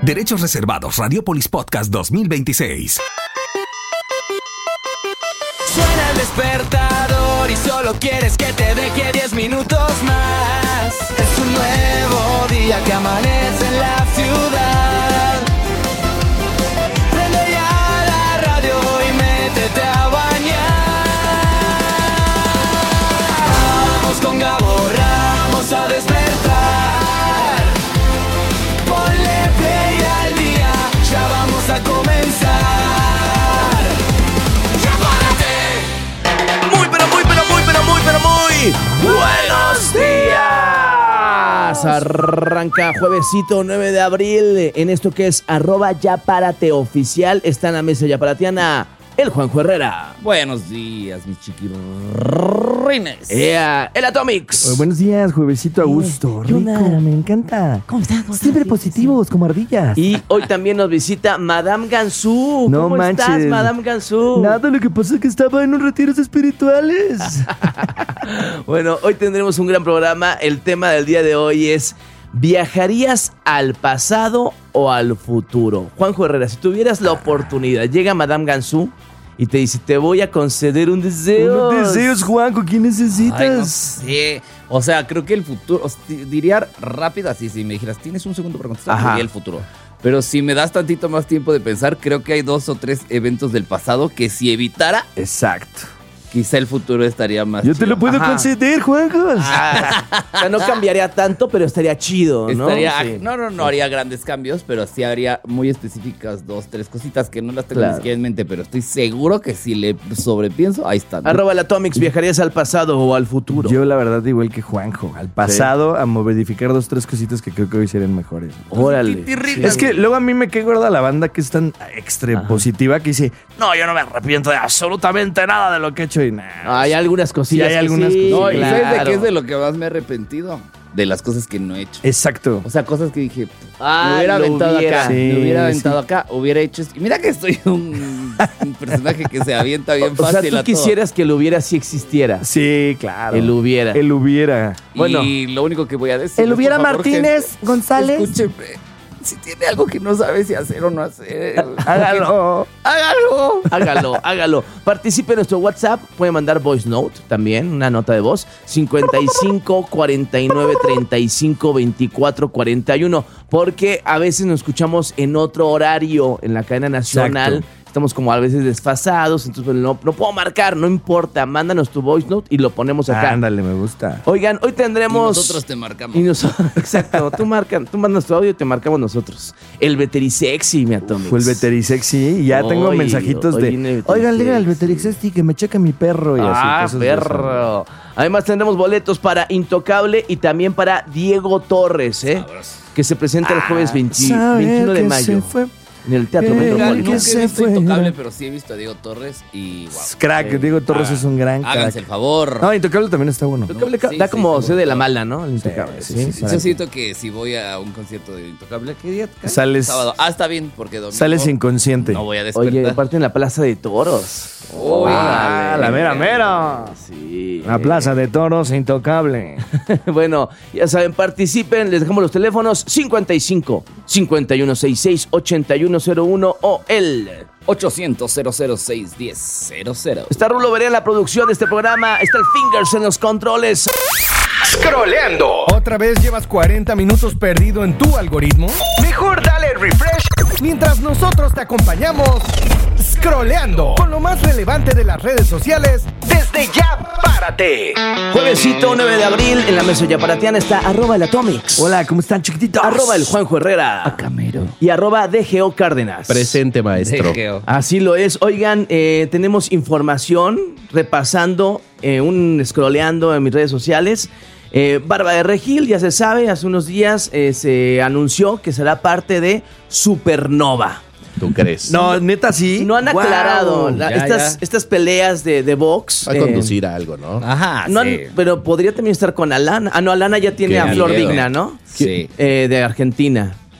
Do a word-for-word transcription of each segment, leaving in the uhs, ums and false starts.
Derechos reservados. Radiopolis Podcast dos mil veintiséis. Suena el despertador y solo quieres que te deje diez minutos más. Es un nuevo día que amanece en la ciudad. Prende ya la radio y métete a bañar. Vamos con Gabo Ramos a despertar. Ponle play al día, ya vamos a comenzar. ¡Buenos días! Arranca juevesito nueve de abril en esto que es arroba ya párate oficial. Está en la mesa yaparatiana el Juanjo Herrera. Buenos días, mis chiquirrines. Yeah, el Atomics. Oh, buenos días, juevesito a gusto. Rico, me encanta. ¿Cómo están? ¿Cómo están? Siempre positivos, como ardillas. Y hoy también nos visita Madame Gansu. No ¿Cómo manches. estás, Madame Gansu? Nada, lo que pasa es que estaba en unos retiros espirituales. Bueno, hoy tendremos un gran programa. El tema del día de hoy es: ¿viajarías al pasado o al futuro? Juanjo Herrera, si tuvieras la oportunidad, llega Madame Gansu y te dice, te voy a conceder un deseo. Unos deseos, Juanjo, ¿qué necesitas? Ay, no sé. O sea, creo que el futuro, o sea, diría rápido así, si me dijeras, tienes un segundo para contestar, Ajá. diría el futuro. Pero si me das tantito más tiempo de pensar, creo que hay dos o tres eventos del pasado que si evitara, Exacto. quizá el futuro estaría más Yo te chido. lo puedo Ajá. conceder, Juanjo. Ah, o sea, no cambiaría tanto, pero estaría chido, ¿no? Estaría, Sí. no, no, no haría grandes cambios, pero sí haría muy específicas dos, tres cositas que no las tengo Claro. ni siquiera en mente, pero estoy seguro que si le sobrepienso, ahí están. Arroba el Atomics, ¿viajarías al pasado o al futuro? Yo, la verdad, igual que Juanjo, al pasado a modificar dos, tres cositas que creo que hoy serían mejores. Órale. Titirritas. Es que luego a mí me cae gorda la banda que es tan extra Ajá. positiva que dice, no, yo no me arrepiento de absolutamente nada de lo que he hecho. Y nah, Hay algunas cosillas. Sí, hay que algunas sí, No, ¿y sabes de claro. qué es de lo que más me he arrepentido? De las cosas que no he hecho. Exacto. O sea, cosas que dije, Ah, me hubiera lo aventado hubiera. acá, Sí, me hubiera aventado sí. acá, hubiera hecho esto. Y mira que estoy un, un personaje que se avienta bien O fácil sea, tú a todo. quisieras que el hubiera si existiera. Sí, claro. El hubiera. El hubiera. Bueno. Y lo único que voy a decir El es, hubiera por favor, Martínez gente, González. escúcheme. Si tiene algo que no sabe si hacer o no hacer, Hágalo. hágalo. Hágalo, hágalo. Participe en nuestro WhatsApp. Puede mandar voice note también, una nota de voz. cincuenta y cinco, cuarenta y nueve, treinta y cinco, veinticuatro, cuarenta y uno. Porque a veces nos escuchamos en otro horario en la cadena nacional. Exacto. Estamos como a veces desfasados. Entonces no, no puedo marcar, no importa. Mándanos tu voice note y lo ponemos acá. Ándale, me gusta. Oigan, hoy Y tendremos... nosotros te marcamos. Y nosotros, exacto, tú marcan, tú mandas tu audio y te marcamos nosotros. El Veterisexy, mi Atomics. Fue el Veterisexy y ya tengo Hoy- mensajitos hoy de, viene el oigan, díganle al Veterisexy. Veterisexy que me cheque mi perro y así. Ah, cosas de esas. perro. Además tendremos boletos para Intocable y también para Diego Torres, ¿eh? Sabroso. Que se presenta el jueves veinte Sabe veintiuno de que mayo se fue. en el Teatro Eh, Oigan, Metropolitano. nunca se he visto fue. Intocable, pero sí he visto a Diego Torres y wow. Crack, Sí. Diego Torres Ah, es un gran Háganse crack. el favor. No, Intocable también está bueno. Intocable Sí, da sí, como sí, sé de la sí. mala, ¿no? El Intocable, Sí, sí. sí, sí. Yo siento que si voy a un concierto de Intocable, ¿qué día cae? Sales- Sábado. Ah, está bien, porque domingo Sales inconsciente. no voy a despertar. Oye, aparte en la Plaza de Toros. Uy, Ah, Órale. la mera mera. Sí. La Plaza de Toros Intocable. Bueno, ya saben, participen, les dejamos los teléfonos cincuenta y cinco, cincuenta y uno sesenta y seis, ochenta y uno cero uno o el... ochocientos, cero cero seis, diez, cero cero. Está Rulo Berea en la producción de este programa, está el Fingers en los controles. Scrolleando. ¿Otra vez llevas cuarenta minutos perdido en tu algoritmo? Mejor dale refresh. Mientras nosotros te acompañamos scrolleando con lo más relevante de las redes sociales. Desde ya, párate. Juevesito nueve de abril, en la mesa yaparatiana está arroba el Atomics. Hola, ¿cómo están, chiquititos? Arroba el Juanjo Herrera. Camero. Y arroba D G O Cárdenas. Presente, maestro. Así lo es. Oigan, eh, tenemos información repasando, eh, un scrolleando en mis redes sociales. Eh, Barba de Regil, ya se sabe, hace unos días eh, se anunció que será parte de Supernova. ¿Tú crees? No, neta, sí. No han Wow. aclarado la- Ya, estas, ya. estas peleas de, de box. Va a eh, conducir a algo, ¿no? Ajá, no han- sí. pero podría también estar con Alana. Ah, no, Alana ya tiene Qué a Flor miedo. Digna, ¿no? Sí. Eh, de Argentina.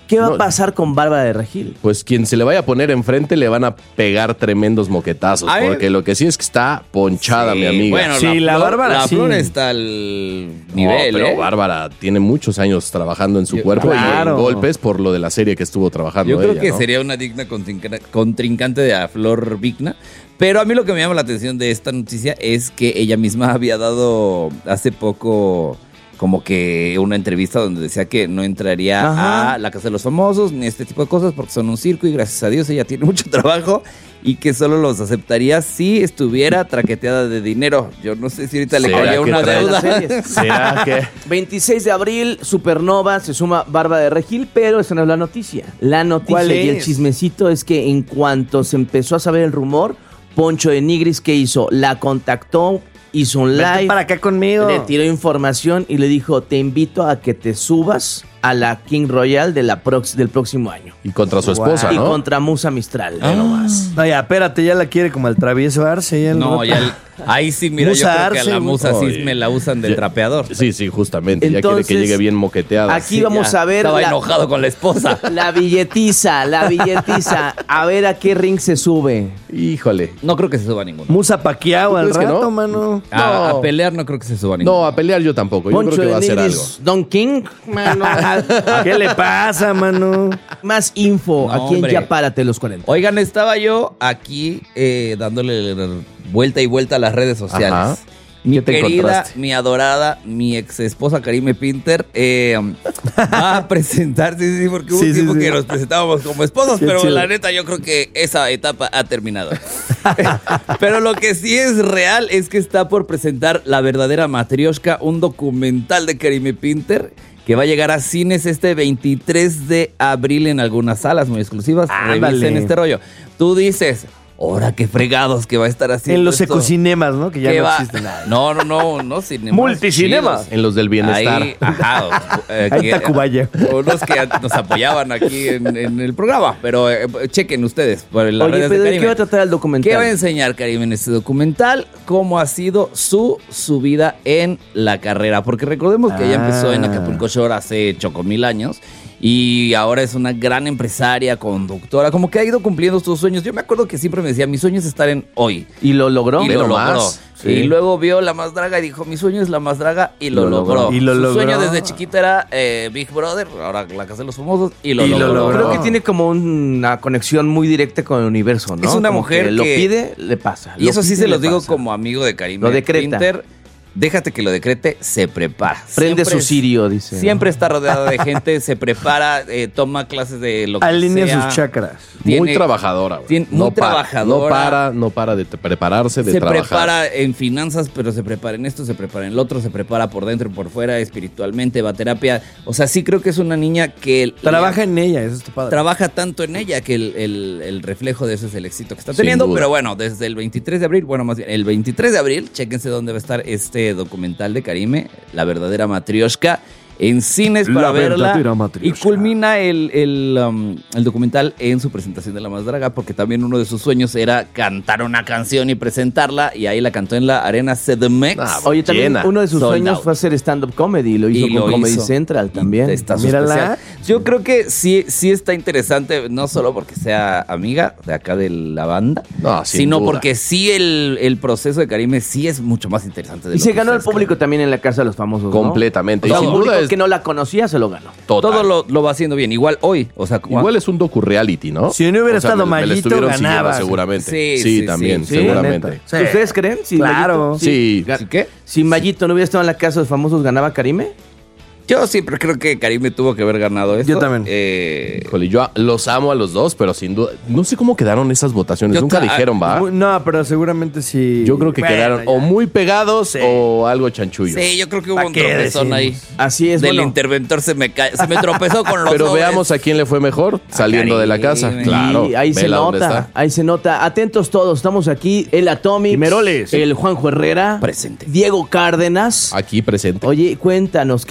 ¿Qué va No. a pasar con Bárbara de Regil? Pues quien se le vaya a poner enfrente le van a pegar tremendos moquetazos. A ver. Porque lo que sí es que está ponchada, Sí, mi amiga. Bueno, Sí, la Flor- Bárbara, La sí. Flor está al No, nivel, pero ¿eh? Bárbara tiene muchos años trabajando en su Yo- cuerpo y claro. en golpes por lo de la serie que estuvo trabajando Yo creo ella, que ¿no? sería una digna contrinca- contrincante de a Flor Vigna. Pero a mí lo que me llama la atención de esta noticia es que ella misma había dado hace poco como que una entrevista donde decía que no entraría Ajá. a la Casa de los Famosos ni este tipo de cosas porque son un circo y gracias a Dios ella tiene mucho trabajo y que solo los aceptaría si estuviera traqueteada de dinero. Yo no sé si ahorita le ¿Será caería que una trae deuda. las series? ¿Será que? veintiséis de abril, Supernova, se suma Bárbara de Regil, pero esa no es la noticia. La noticia ¿Cuál y el es? chismecito es que en cuanto se empezó a saber el rumor, Poncho de Nigris, ¿qué hizo? La contactó, hizo un Vente live, para acá conmigo. le tiró información y le dijo, te invito a que te subas a la King Royal de la prox- del próximo año. Y contra su esposa, Y ¿no? contra Musa Mistral. Ve nomás. No, ya, espérate, ya la quiere como el travieso Arce. Ya el No, rato. ya el- ahí sí, mira, Musa yo creo que a Arce, la güey. musa sí Oye. me la usan del Ya- trapeador. Sí, sí, justamente. ya Entonces, quiere que llegue bien moqueteada. Aquí Sí. vamos Ya, a ver Estaba la, enojado con la esposa. la billetiza, la billetiza. A ver a qué ring se sube. Híjole. No creo que se suba ninguno. Musa Paquiao ¿Tú al crees que rato, no? mano. A, No. a pelear no creo que se suba ninguno. No, a pelear yo tampoco. Yo Poncho creo que va a de hacer algo. Nigris, Don King, mano. ¿Qué le pasa, mano? Más info No, aquí en hombre. Ya Párate los cuarenta. Oigan, estaba yo aquí eh, dándole vuelta y vuelta a las redes sociales. Ajá. Mi ¿Qué te querida, encontraste? mi adorada, mi ex esposa Karime Pinter eh, va a presentarse, sí, sí, porque hubo Sí, un sí, tiempo sí. que nos presentábamos como esposos, Qué pero chido. la neta yo creo que esa etapa ha terminado. Pero lo que sí es real es que está por presentar La Verdadera Matrioshka, un documental de Karime Pinter que va a llegar a cines este veintitrés de abril en algunas salas muy exclusivas. Ándale. Revisen este rollo. Tú dices, ahora qué fregados que va a estar haciendo En los esto. ecocinemas, ¿no? Que ya ¿Qué no va? existen nada. No, no, no, no cinemas Multicinemas. chidos. En los del bienestar. Ahí, ajá. eh, Ahí que- está Cubaya. Unos que nos apoyaban aquí en, en el programa. Pero eh, chequen ustedes por las Oye, redes pero de ¿de qué Karime. va a tratar el documental? ¿Qué va a enseñar Karime en este documental? ¿Cómo ha sido su subida en la carrera? Porque recordemos que ella Ah. empezó en Acapulco Shore hace chocomil años. Y ahora es una gran empresaria, conductora, como que ha ido cumpliendo sus sueños. Yo me acuerdo que siempre me decía, mi sueño es estar en Hoy. ¿Y lo logró? Y Ve lo nomás. logró. Sí. Y luego vio La Más Draga y dijo, mi sueño es La Más Draga, y lo, Lo logró. logró. Y lo Su logró. sueño desde chiquita era eh, Big Brother, ahora La Casa de los Famosos, y lo Y lo logró. logró. Creo que tiene como una conexión muy directa con el universo, ¿no? Es una Como mujer lo que- pide, le pasa. Y Lo eso sí pide, se los le digo pasa. como amigo de Karime Lo decreta. Pinter. Déjate que lo decrete, se prepara. Prende Siempre su es- cirio, dice. ¿no? Siempre está rodeada de gente, se prepara, eh, toma clases de lo que Alinea sea. sus chakras. Muy Tiene- trabajadora. güey. tiene- muy no para, trabajadora. No para, no para de t- prepararse, de Se trabajar. prepara en finanzas, pero se prepara en esto, se prepara en lo otro, se prepara por dentro y por fuera, espiritualmente, va a terapia. O sea, sí creo que es una niña que... Trabaja en ella, eso está padre. Trabaja tanto en ella que el, el- el reflejo de eso es el éxito que está Sin teniendo. duda. Pero bueno, desde el veintitrés de abril, bueno, más bien, el veintitrés de abril, chéquense dónde va a estar este documental de Karime, La Verdadera Matrioshka, en cines para La verla. Verdadera Y Matrioshka. culmina el, el, um, el documental en su presentación de La Más Draga, porque también uno de sus sueños era cantar una canción y presentarla, y ahí la cantó en la Arena C D M X. Ah, Oye, también Llena. uno de sus Sold sueños out. fue hacer stand-up comedy. Lo hizo Y con lo Comedy hizo. Central Y también. está su Mírala. especial. Yo creo que sí, sí está interesante, no solo porque sea amiga de acá de la banda, No, sin sino duda. porque sí el, el proceso de Karime sí es mucho más interesante. De Y lo se que ganó el ustedes público creen. también en la Casa de los Famosos, ¿no? Completamente. O sea, Y sin el público duda es que no la conocía se lo ganó. total. Todo lo, lo va haciendo bien. Igual hoy, o sea, como- Igual es un docu-reality, ¿no? Si no hubiera O sea, estado me- me la Mayito, estuvieron siguiendo ganaba. seguramente. Sí, Sí, sí, también, sí. Sí, seguramente. neta. Sí. ¿Ustedes creen? Si Claro. Mayito- Sí. Ga- ¿Sí qué? Si Mayito no hubiera estado en la Casa de los Famosos, ¿ganaba Karime? Yo siempre creo que Karime tuvo que haber ganado esto. Yo también. Eh, Híjole, yo a- los amo a los dos, pero sin duda. No sé cómo quedaron esas votaciones. Yo Nunca ta- dijeron, ¿va? Muy- No, pero seguramente sí. Yo creo que Bueno, quedaron ya. o muy pegados Sí. o algo chanchullo. sí, yo creo que hubo ¿Pa' un qué tropezón decimos? ahí. Así es, Del bueno. interventor se me cae, se me tropezó con los Pero sobres. veamos a quién le fue mejor saliendo de la casa. Karime. Claro. Y ahí se vela dónde nota, está. ahí se nota. Atentos todos, estamos aquí. El Atomic, Y Meroles. el Juanjo Herrera, Presente. Diego Cárdenas. Aquí presente. Oye, cuéntanos, ¿qué te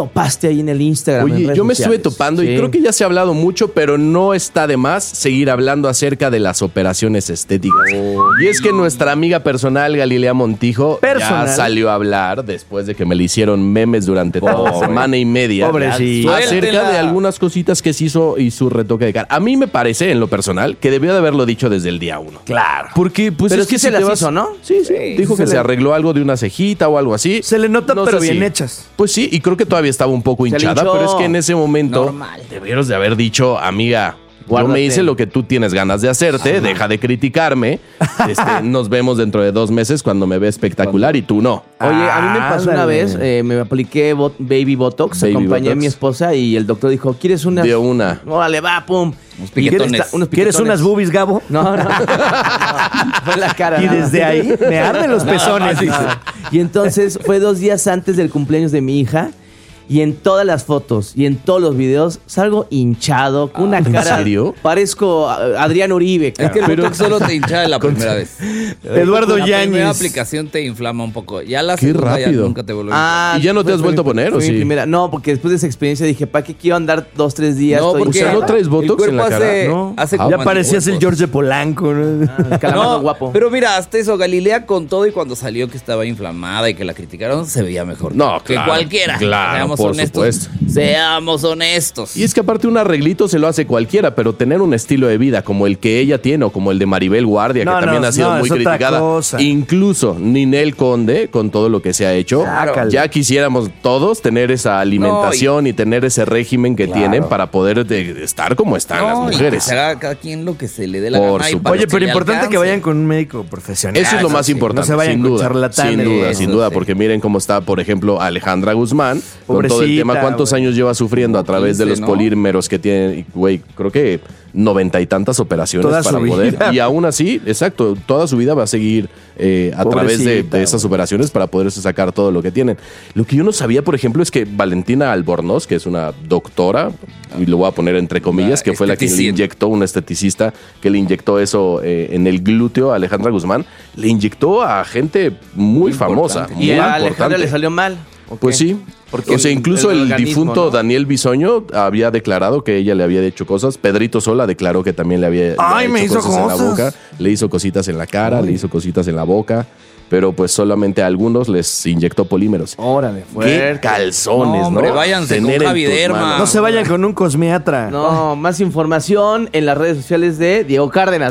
topaste ahí en el Instagram? en Oye, redes yo me sociales? estuve topando Sí. y creo que ya se ha hablado mucho, pero no está de más seguir hablando acerca de las operaciones estéticas. Y es que nuestra amiga personal, Galilea Montijo, Personal. ya salió a hablar después de que me le hicieron memes durante toda semana y media. Pobrecita. Acerca Suéltela. de algunas cositas que se hizo y su retoque de cara. A mí me parece, en lo personal, que debió de haberlo dicho desde el día uno. Claro. Porque, pues, Pero es sí que se si las te vas- hizo, ¿no? Sí, sí. Dijo se que le- se arregló algo de una cejita o algo así. Se le nota, No pero sé bien si- hechas. Pues sí, y creo que todavía estaba un poco Se le hinchada, hinchó. pero es que en ese momento Normal. debieras de haber dicho, amiga, yo Guárdate. me hice lo que tú tienes ganas de hacerte, deja de criticarme, este, nos vemos dentro de dos meses cuando me ve espectacular y tú no. Oye, a mí me pasó una Ándale. vez, eh, me apliqué bot- Baby Botox, Baby acompañé a Botox. mi esposa y el doctor dijo, ¿quieres unas? De una. Órale, va, pum. Unos ¿Quieres, piquetones. unos ¿Quieres piquetones? unas boobies, Gabo? No, no. no, fue en la cara. Y nada más. desde ahí me arden los pezones. Sí, sí. Y entonces fue dos días antes del cumpleaños de mi hija. Y en todas las fotos y en todos los videos salgo hinchado, con una ¿en cara. serio? Parezco a- Adrián Uribe. Es que el cabrón. Botox solo te hincha la primera vez. Eduardo La primera Yáñez. aplicación te inflama un poco. Ya la Qué segunda ya rápido. nunca te vuelve a Ah, ¿Y ya no te fue- has fue vuelto mi- a poner, fue o mi sí? primera- No, porque después de esa experiencia dije, ¿para qué quiero andar dos, tres días? No, Estoy porque O sea, ¿no traes Botox el cuerpo en la cara? hace, No. hace Ah, como Ya parecías el anticuerpos. George de Polanco, ¿no? Ah, calamaro No, guapo. pero mira, hasta eso, Galilea con todo y cuando salió que estaba inflamada y que la criticaron, se veía mejor. No, que claro, cualquiera. claro, Seamos por honestos. supuesto. Seamos honestos. Y es que aparte un arreglito se lo hace cualquiera, pero tener un estilo de vida como el que ella tiene o como el de Maribel Guardia, No, que también no, ha sido no, muy es otra criticada, cosa. incluso Ninel Conde, con todo lo que se ha hecho, Sácale. ya quisiéramos todos tener esa alimentación y, tener ese régimen que tienen para poder de- estar como están No, las y que mujeres. se haga cada quien lo que se le dé la Por gana. y supuesto. para Oye, los pero le importante que alcance. vayan con un médico profesional. Eso es lo eso más sí. importante, No se vayan sin con duda. charlatanes. Sin duda, Eso sin duda, sí. porque miren cómo está, por ejemplo, Alejandra Guzmán, con todo el Pobrecita, tema, cuántos güey. años lleva sufriendo a través de quince, los ¿no? polímeros que tiene, güey, creo que noventa y tantas operaciones Toda su para vida. poder. Y aún así, exacto, toda su vida va a seguir eh, a través de, Pobrecita, de esas operaciones para poderse sacar todo lo que tienen. Lo que yo no sabía, por ejemplo, es que Valentina Albornoz, que es una doctora, y lo voy a poner entre comillas, Una que fue la que le esteticista. inyectó, un esteticista, que le inyectó eso eh, en el glúteo a Alejandra Guzmán, le inyectó a gente muy, famosa, importante. muy y a Alejandra importante. le salió mal. ¿o Pues qué? sí. Porque o sea, el- incluso el el, organismo, difunto ¿no? Daniel Bisoño había declarado que ella le había hecho cosas. Pedrito Sola declaró que también le había le Ay, había me hecho hizo cosas en la cosas. boca. Le hizo cositas en la cara, le hizo cositas en la boca. Pero pues solamente a algunos les inyectó polímeros. Órale, Qué fuerte. calzones, No, ¿no? hombre, váyanse con Tener en Javi tus Derma. manos. No se vayan con un cosmiatra. No, más información en las redes sociales de Diego Cárdenas.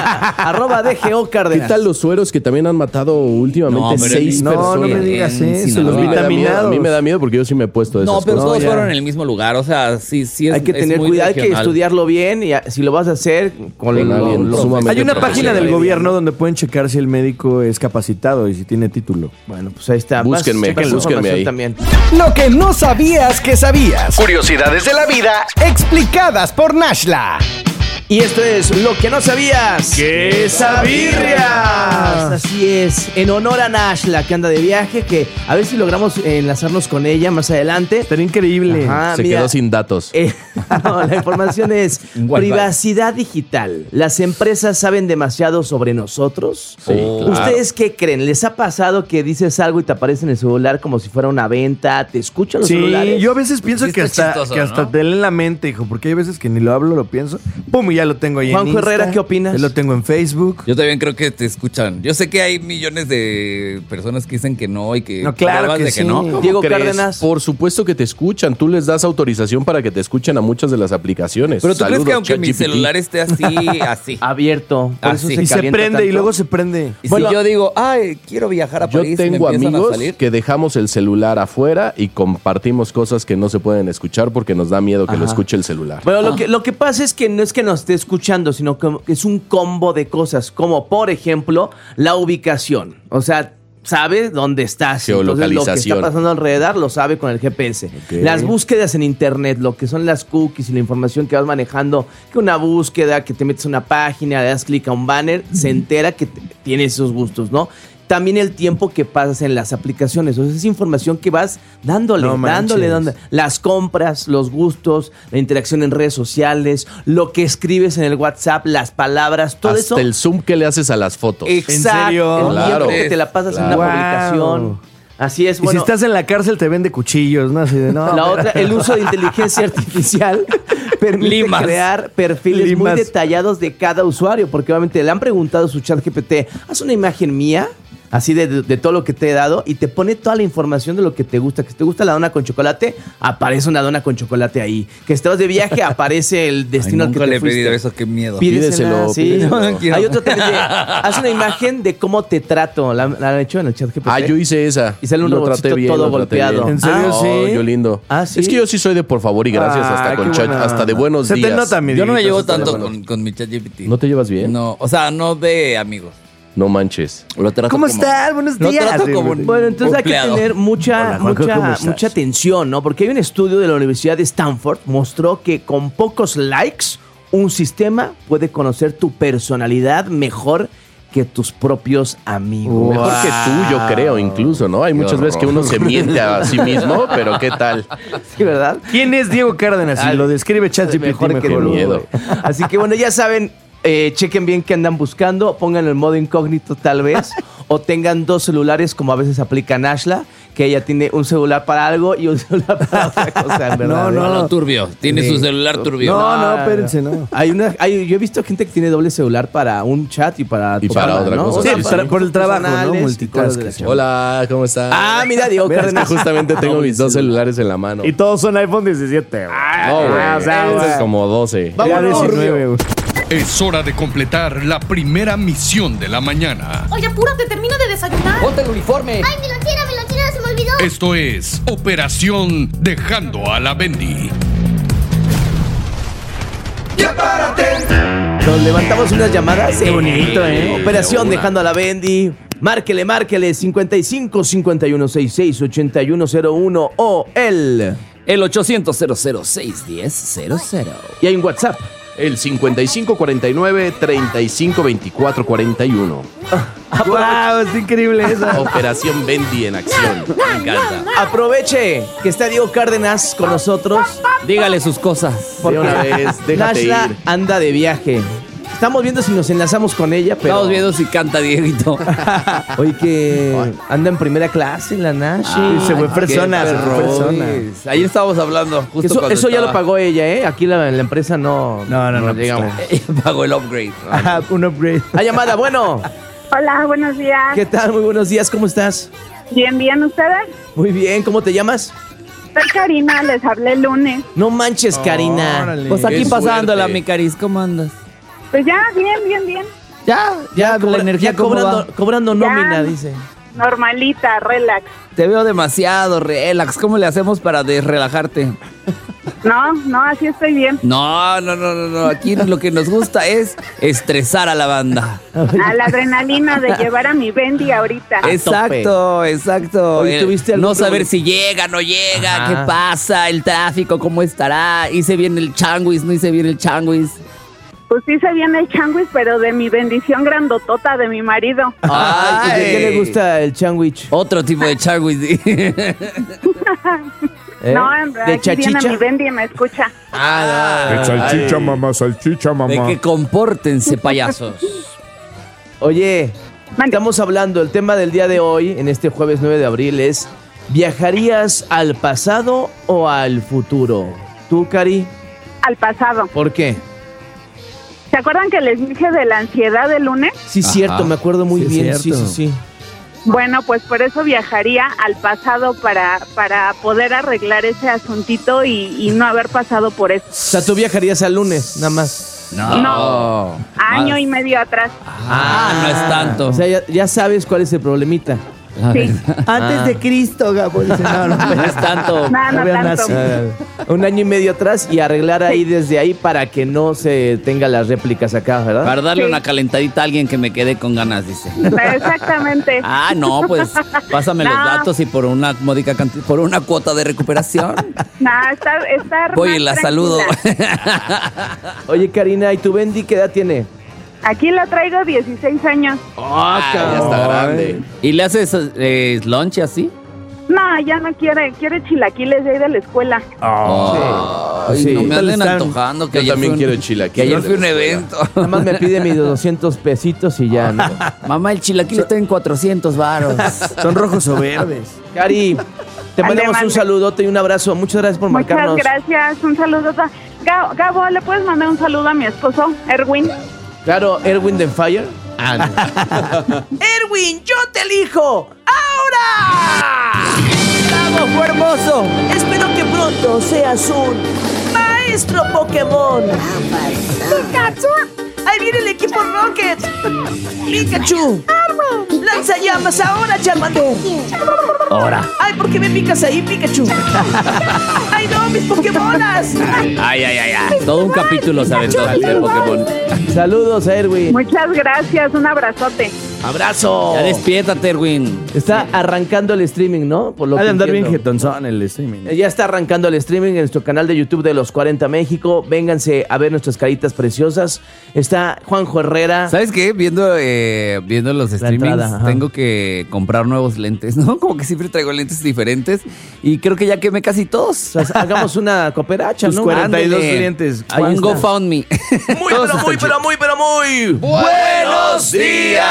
Arroba D G O ¿Qué Cárdenas. tal los sueros que también han matado últimamente No, pero seis en- No, personas? no me en- digas en eso. Sinaloa. Los A mí me da miedo, vitaminados. a mí me da miedo porque yo sí me he puesto de No, esas pero cosas. todos ya. fueron en el mismo lugar. O sea, sí, sí es Hay que es tener muy cuidado, hay que regional. estudiarlo bien y a- si lo vas a hacer con, Con lo- alguien lo- sumamente Hay una profesional. página del gobierno donde pueden checar si el médico es capacitado y si tiene título. Bueno, pues ahí está. Búsquenme, Más- más búsquenme información ahí. También. Lo que no sabías que sabías. Curiosidades de la vida. Explicadas por Nashla. Y esto es lo que no sabías. ¡Qué sabirrias! Así es, en honor a Nashla, que anda de viaje, que a ver si logramos enlazarnos con ella más adelante. Estaría increíble. Ajá, Se mira, quedó sin datos. eh, no, la información es Wi-Fi. privacidad digital. ¿Las empresas saben demasiado sobre nosotros? Sí, claro. ¿Ustedes qué creen? ¿Les ha pasado que dices algo y te aparece en el celular como si fuera una venta? ¿Te escuchan los Sí, celulares? yo a veces pienso Sí que está hasta, chistoso, que hasta ¿no? te leen la mente, hijo, porque hay veces que ni lo hablo, lo pienso. ¡Pum! Y ya lo tengo ahí Juanjo en Insta. Herrera, ¿qué opinas? Ya lo tengo en Facebook. Yo también creo que te escuchan. Yo sé que hay millones de personas que dicen que no y que No, claro pruebas que de sí. que no. Diego ¿Crees? Cárdenas. Por supuesto que te escuchan. Tú les das autorización para que te escuchen a muchas de las aplicaciones. Pero tú crees que Saludos, aunque mi ChatGPT. celular esté así, así. Abierto. Por Ah, eso sí. se Y se calienta prende y tanto. luego se prende. Y Bueno, si yo digo, ay, quiero viajar a Yo París, tengo me empiezan a amigos salir. que dejamos el celular afuera y compartimos cosas que no se pueden escuchar porque nos da miedo que lo Ajá. escuche el celular. Bueno, lo que, lo que pasa es que no es que nos esté escuchando, sino que es un combo de cosas, como por ejemplo la ubicación. O sea, sabe dónde estás. Entonces, lo que Geolocalización. está pasando alrededor lo sabe con el G P S. Las búsquedas en internet, lo que son las cookies y la información que vas manejando, que una búsqueda, que te metes a una página, le das clic a un banner, se entera que te- tiene esos gustos, ¿no? También el tiempo que pasas en las aplicaciones. O sea, es información que vas dándole, No manches. dándole, dándole. Las compras, los gustos, la interacción en redes sociales, lo que escribes en el WhatsApp, las palabras, todo Hasta eso. el zoom que le haces a las fotos. Exacto. ¿En serio? El tiempo Claro. que te la pasas en una Claro. publicación. Así es, Y bueno. si estás en la cárcel te vende cuchillos, ¿no? Así de, no. La otra, el uso de inteligencia artificial permite Limas. crear perfiles Limas. muy detallados de cada usuario, porque obviamente le han preguntado a su chat G P T, haz una imagen mía, así de, de, de todo lo que te he dado, y te pone toda la información de lo que te gusta. Que si te gusta la dona con chocolate, aparece una dona con chocolate ahí. Que si te vas de viaje, aparece el destino Ay, al que nunca te le he fuiste. pedido eso, qué miedo. Pídesela, Pídeselo, sí. pídeselo. No, no quiero. Hay otro también de, haz una imagen de cómo te trato. ¿La, la han hecho en el chat G P T? Ah, yo hice esa. Y sale un Lo robotcito traté bien, todo lo traté golpeado. bien. ¿En serio, Ah, sí? oh, yo lindo. Ah, ¿sí? Es que yo sí soy de por favor y gracias, Ah, hasta con qué chat, buena hasta de onda. buenos Se días. te nota, mi Yo no me Dieguito, llevo se te tanto nota. con, con mi ChatGPT. ¿No te llevas bien? No, o sea, no de amigos. No manches. Lo trato ¿Cómo como- estás? Buenos Lo días. trato Sí, como güey. un- Bueno, entonces hay que empleado. tener mucha, Hola, Juanjo, ¿cómo mucha, estás? mucha atención, ¿no? Porque hay un estudio de la Universidad de Stanford mostró que con pocos likes un sistema puede conocer tu personalidad mejor que tus propios amigos. Mejor que tú, yo creo, incluso, ¿no? Hay muchas veces que uno se miente a sí mismo, pero ¿qué tal? Sí, ¿verdad? ¿Quién es Diego Cárdenas? Si Ay, lo describe ChatGPT mejor mejor. que Qué tú, miedo. güey. Así que bueno, ya saben, eh, chequen bien qué andan buscando, pongan el modo incógnito tal vez, o tengan dos celulares como a veces aplica Nashla, que ella tiene un celular para algo y un celular para otra cosa, en verdad. No, no. A lo turbio. Tiene Sí. su celular turbio. No, no, espérense, no. Hay una, hay, yo he visto gente que tiene doble celular para un chat y para Y para tocarla, otra ¿no? cosa. O sea, Sí, para tra- por el cosas trabajo, ¿no? personales y Multitask. cosas de la chava. Hola, ¿cómo estás? Ah, mira, Diego Mira, es que Cárdenas. justamente tengo mis dos celulares en la mano. Y todos son iPhone diecisiete, güey. No, güey. Ah, o sea, Este güey. es como doce. Ya Vámonos, diecinueve, güey. Es hora de completar la primera misión de la mañana. Oye, apúrate, termino de desayunar. Ponte el uniforme. Ay, mi lonchera, mi lonchera, se me olvidó. Esto es Operación Dejando a la Bendy. Nos levantamos unas llamadas. Qué bonito, ¿eh? Operación De una. Dejando a la Bendy. Márquele, márquele. cincuenta y cinco, cincuenta y uno, sesenta y seis, ochenta y uno cero uno o el... El ochocientos cero cero seis diez cero cero. Y hay un WhatsApp. El cincuenta y cinco cuarenta y nueve treinta y cinco veinticuatro cuarenta y uno. ¡Wow! Es increíble eso. Operación Bendy en acción. Me encanta. Aproveche que está Diego Cárdenas con nosotros. Dígale sus cosas. De una vez, déjate Nashla ir. anda de viaje. Estamos viendo si nos enlazamos con ella, pero... Estamos viendo si canta Dieguito. Oye, que anda en primera clase la Nash. Sí, se fue persona, se fue persona. Pues, ayer estábamos hablando. Justo Eso, cuando eso ya lo estaba- pagó ella, ¿eh? Aquí la, la empresa no... No, no, no, llegamos. Ella pagó el upgrade. Ajá, un upgrade. La llamada, bueno. Hola, buenos días. ¿Qué tal? Muy buenos días, ¿cómo estás? Bien, bien, ¿ustedes? Muy bien, ¿cómo te llamas? Soy Karina, les hablé el lunes. No manches, Karina. Órale. Pues aquí Qué pasándola, suerte. mi Caris, ¿cómo andas? Pues ya, bien, bien, bien. Ya, ya, Cobra- la energía ya ¿cómo cobrando, va? cobrando Ya. nómina, dice. Normalita, relax. Te veo demasiado relax. ¿Cómo le hacemos para desrelajarte? No, no, así estoy bien. No, no, no, no, no. Aquí lo que nos gusta es estresar a la banda. A la adrenalina de llevar a mi Bendy ahorita. Exacto, exacto. Oye, El ¿tuviste algún no saber problema? si llega, no llega, Ajá. qué pasa, el tráfico, cómo estará. Hice bien el changuis, no hice bien el changuis. Pues sí se viene el changuis, pero de mi bendición grandotota de mi marido. Ay, ¿y de qué le gusta el sandwich? Otro tipo de changuis. ¿Eh? No, en verdad, ¿De aquí viene chachicha? mi Bendy y me escucha. Ah, no. Salchicha, mamá, salchicha, De que compórtense, payasos. Oye, Mande. estamos hablando, el tema del día de hoy, en este jueves nueve de abril, es ¿viajarías al pasado o al futuro? ¿Tú, Cari? Al pasado. ¿Por qué? ¿Se acuerdan que les dije de la ansiedad del lunes? Sí, Ajá. cierto, me acuerdo muy Sí, es bien. Sí, cierto. sí, sí. Bueno, pues por eso viajaría al pasado para, para poder arreglar ese asuntito y, y no haber pasado por eso. O sea, tú viajarías al lunes, nada más. No. No. Año y medio atrás. Ah, no es tanto. O sea, ya, ya sabes cuál es el problemita. Sí. Antes Ah. de Cristo, Gabo. Dice, no, no, No es tanto. No, no había tanto. nacido. Ah, un año y medio atrás y arreglar ahí desde ahí para que no se tenga las réplicas acá, ¿verdad? Para darle Sí. una calentadita a alguien que me quede con ganas, dice. Exactamente. Ah, no, pues pásame los No. datos y por una módica cantidad, por una cuota de recuperación. No, está, está Voy más y la tranquila. saludo. Oye, Karina, ¿y tu Bendy qué edad tiene? Aquí la traigo dieciséis años. Ah, Ya está grande. ¿Y le haces eh, lunch así? No, ya no quiere, quiere chilaquiles de ahí de la escuela. Sí. Ay, Sí. no me anden Están- antojando. Que Yo ayer también fui quiero un- chilaquiles. Que ayer fui a un de la escuela. evento. Nada más me pide mis doscientos pesitos y ya, ¿no? Mamá, el chilaquil está en cuatrocientos varos. Son rojos o verdes. Cari, te Ande, mandamos un mande. saludote y un abrazo. Muchas gracias por Muchas marcarnos. gracias, un saludo. a- Gabo, Gabo, ¿le puedes mandar un saludo a mi esposo, Erwin? Claro, Erwin de Fire. Ah, no. Erwin, yo te elijo. ¡Ahora! ¡Bravo, fue hermoso! Espero que pronto seas un maestro Pokémon. ¡Pikachu! ¡Ahí viene el equipo Rocket! ¡Pikachu! ¡Lanza llamas ahora, Charmander! Ahora. ¡Ay, por qué me picas ahí, Pikachu! ¡Ay, no, mis Pokémonas! Ay, ay, ay, ay. Todo un capítulo se aventó aquí de Pokémon. Saludos a Erwin. Muchas gracias, un abrazote. ¡Abrazo! Ya despiértate, Erwin. Está arrancando el streaming, ¿no? Por lo Ha que de andar bien entiendo. jetonzón el streaming. Ya está arrancando el streaming en nuestro canal de YouTube de Los cuarenta México. Vénganse a ver nuestras caritas preciosas. Está Juanjo Herrera. ¿Sabes qué? Viendo, eh, viendo los streamings, entrada, ajá. tengo que comprar nuevos lentes, ¿no? Como que siempre traigo lentes diferentes y creo que ya quemé casi todos. O sea, hagamos una cooperacha, Tus ¿no? cuarenta y dos Ándele. clientes. Hay Ahí un está. GoFundMe. Muy, pero muy, pero muy, pero muy. ¡Buenos días!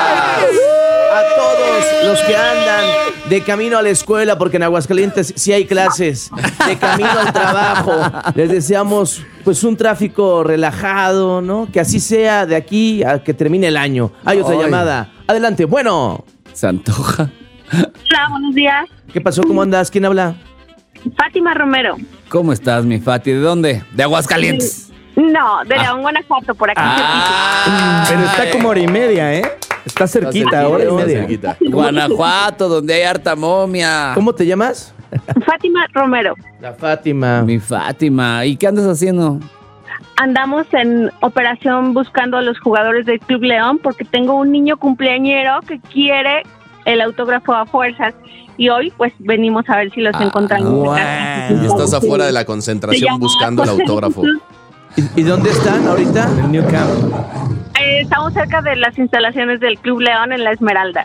A todos los que andan de camino a la escuela, porque en Aguascalientes sí hay clases, de camino al trabajo, les deseamos pues un tráfico relajado, ¿no? Que así sea de aquí a que termine el año. Hay otra Ay. llamada. Adelante, bueno. Se antoja. Hola, buenos días. ¿Qué pasó? ¿Cómo andas? ¿Quién habla? Fátima Romero. ¿Cómo estás, mi Fati? ¿De dónde? De Aguascalientes. No, de León, Guanajuato, por aquí. Ah, Pero está como hora y media, ¿eh? Está cerquita, hora y está media. cerquita. Guanajuato, donde hay harta momia. ¿Cómo te llamas? cerquita. Fátima Romero. La Fátima. Mi Fátima. ¿Y qué andas haciendo? Andamos en operación buscando a los jugadores del Club León porque tengo un niño cumpleañero que quiere el autógrafo a fuerzas y hoy pues venimos a ver si los Ah, encontramos. guau. Y estás afuera de la Se concentración llama buscando el José autógrafo. Jesús. ¿Y, y dónde están ahorita? El New Camp. Eh, estamos cerca de las instalaciones del Club León en La Esmeralda.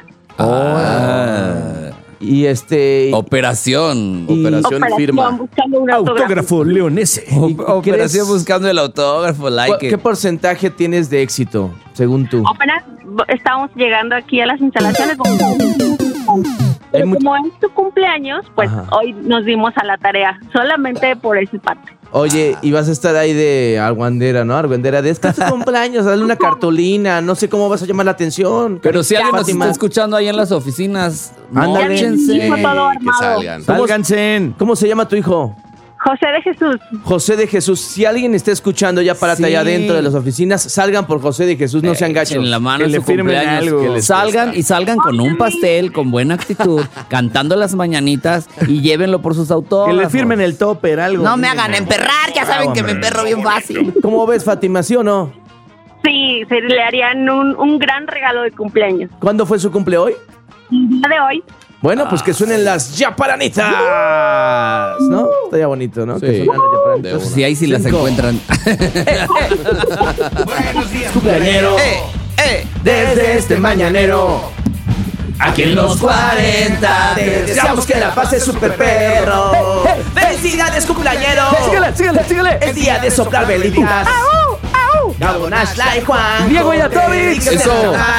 Ah, Y este... operación. Y- Operación firma. buscando un autógrafo. Autógrafo leonese. O- ¿Y operación crees- buscando el autógrafo, ¿Cu- like ¿Qué it. porcentaje tienes de éxito, según tú? Apenas estamos llegando aquí a las instalaciones. Hay Pero much- como es tu cumpleaños, pues Ajá. hoy nos dimos a la tarea, solamente por esa parte. Oye, y vas a estar ahí de argüendera, ¿no? Argüendera de es que es tu cumpleaños, dale una cartulina, no sé cómo vas a llamar la atención. Pero si alguien nos Fátima. está escuchando ahí en las oficinas, Ándale. móchense. Ya me dijo todo Que armado. salgan. Sálganse. ¿Cómo se llama tu hijo? José de Jesús. José de Jesús. Si alguien está escuchando ya párate Sí. allá adentro de las oficinas, salgan por José de Jesús, no sean gachos. En la mano Que en le su firmen cumpleaños. algo. Que Que les les salgan cuesta. y salgan con un pastel, con buena actitud, cantando las mañanitas y llévenlo por sus Que autógrafos. le firmen el topper, algo. No me hagan emperrar, ya saben que me emperro bien fácil. ¿Cómo ves, Fátima, sí o no? Sí, se le harían un, un gran regalo de cumpleaños. ¿Cuándo fue su cumple hoy? El día de hoy, Bueno, pues que suenen las yaparanitas, ¿no? Estaría bonito, ¿no? Sí. Que suenan las yaparanitas. De una. Sí, ahí sí las Cinco. encuentran. Cumpleañero, eh, desde este mañanero. Aquí en los cuarenta te deseamos que la pases super perro. ¡Felicidades, cumpleañero! Síguele, síguele, síguele. Es día de soplar velitas. Gabo, Nashla y Juan. Diego Yatovich. Eso.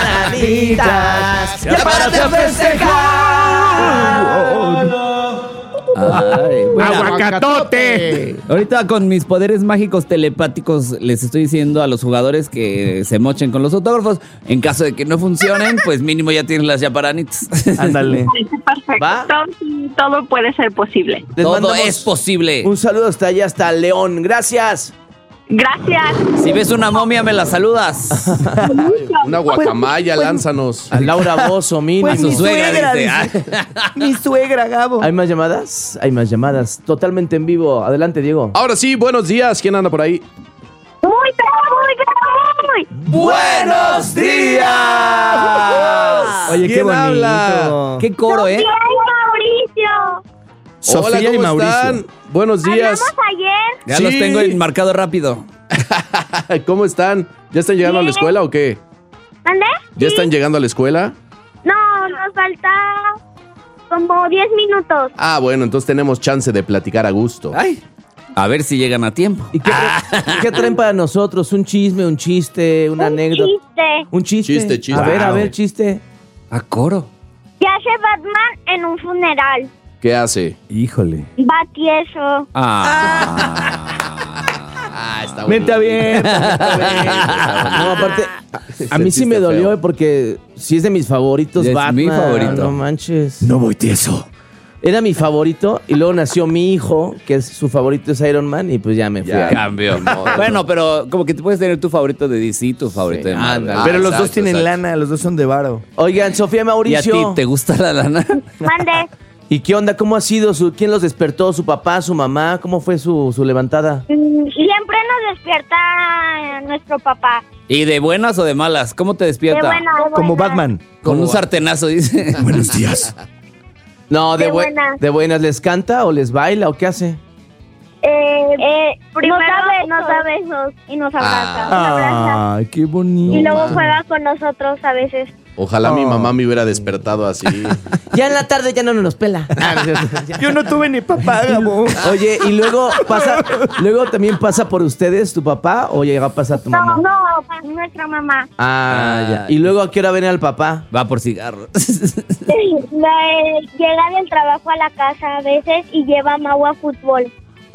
Ya párate a festejar. Ay, bueno, Aguacatote. ahorita con mis poderes mágicos telepáticos les estoy diciendo a los jugadores que se mochen con los autógrafos. En caso de que no funcionen, pues mínimo ya tienen las yaparanitas. Ándale. parece perfecto. ¿Va? Todo, todo puede ser posible. Les Todo mandamos es posible. Un saludo hasta allá, hasta León. Gracias. Gracias. Si ves una momia, me la saludas. Una guacamaya, lánzanos. A Laura Bozo, mínimo. A su suegra, dice. Mi suegra, Gabo. ¿Hay más llamadas? Hay más llamadas. Totalmente en vivo. Adelante, Diego. Ahora sí, buenos días. ¿Quién anda por ahí? Muy, muy, muy. ¡Buenos días! Oye, qué ¿Quién bonito. habla? Qué coro, ¿eh? Mauricio. Sofía Hola, y ¿cómo Mauricio. están? Buenos días. ayer. Ya Sí. los tengo enmarcado rápido. ¿Cómo están? ¿Ya están llegando a la escuela o qué? ¿Dónde? ¿Ya están llegando a la escuela? No, nos falta como diez minutos. Ah, bueno, entonces tenemos chance de platicar a gusto. Ay, A ver si llegan a tiempo. ¿Y qué, tra- ¿qué traen para nosotros? ¿Un chisme, un chiste, una Un anécdota? chiste. Un chiste. Chiste, chiste. A ver, a Wow. ver, chiste. A coro. ¿Qué hace Batman en un funeral? ¿Qué hace? Híjole. Va tieso. Ah. Ah, está Vente a bien. No, aparte, a, a mí sí me Sentiste dolió feo. porque sí es de mis favoritos, Es Batman. mi favorito. No manches. No voy tieso. Era mi favorito y luego nació mi hijo, que es su favorito es Iron Man, y pues ya me fui. Ya. a- Cambio. Bueno, pero como que te puedes tener tu favorito de D C, tu favorito Sí, de Marvel. ándale. Pero los exacto, dos tienen exacto. lana, los dos son de varo. Oigan, Sofía ¿Y a Mauricio. ti te gusta la lana? Mande. ¿Y qué onda? ¿Cómo ha sido? Su, ¿Quién los despertó? ¿Su papá? ¿Su mamá? ¿Cómo fue su, su levantada? Mm, Siempre nos despierta eh, nuestro papá. ¿Y de buenas o de malas? ¿Cómo te De despierta? buena, de Como buena. Batman. Con un sartenazo, dice. Buenos días. No, de, De bue- buenas. de buenas. ¿Les canta o les baila o qué hace? Eh, eh, Primero nos da besos. nos da besos y nos abraza. Nos abraza. Ay, qué bonito. Y luego juega con nosotros a veces. Ojalá mi Oh. mamá me hubiera despertado así. Ya en la tarde ya no nos pela. Yo no tuve ni papá, Gabo. Oye, y luego pasa, luego también pasa por ustedes tu papá o llega a pasar tu mamá. No, no, nuestra mamá. Ah, Ah, ya. ya. Y luego a qué hora viene al papá. Va por cigarros. Le- Llega del trabajo a la casa a veces y lleva a Mau a fútbol.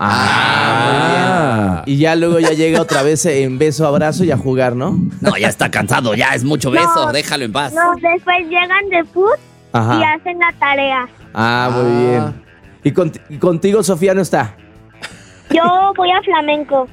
Ah, Y ya luego ya llega otra vez en beso, abrazo y a jugar, ¿no? No, ya está cansado, ya es mucho beso, No. déjalo en paz. No, después llegan de fútbol Ajá. y hacen la tarea. Ah, muy bien. ¿Y, conti- y contigo, Sofía, no está? Yo voy a flamenco.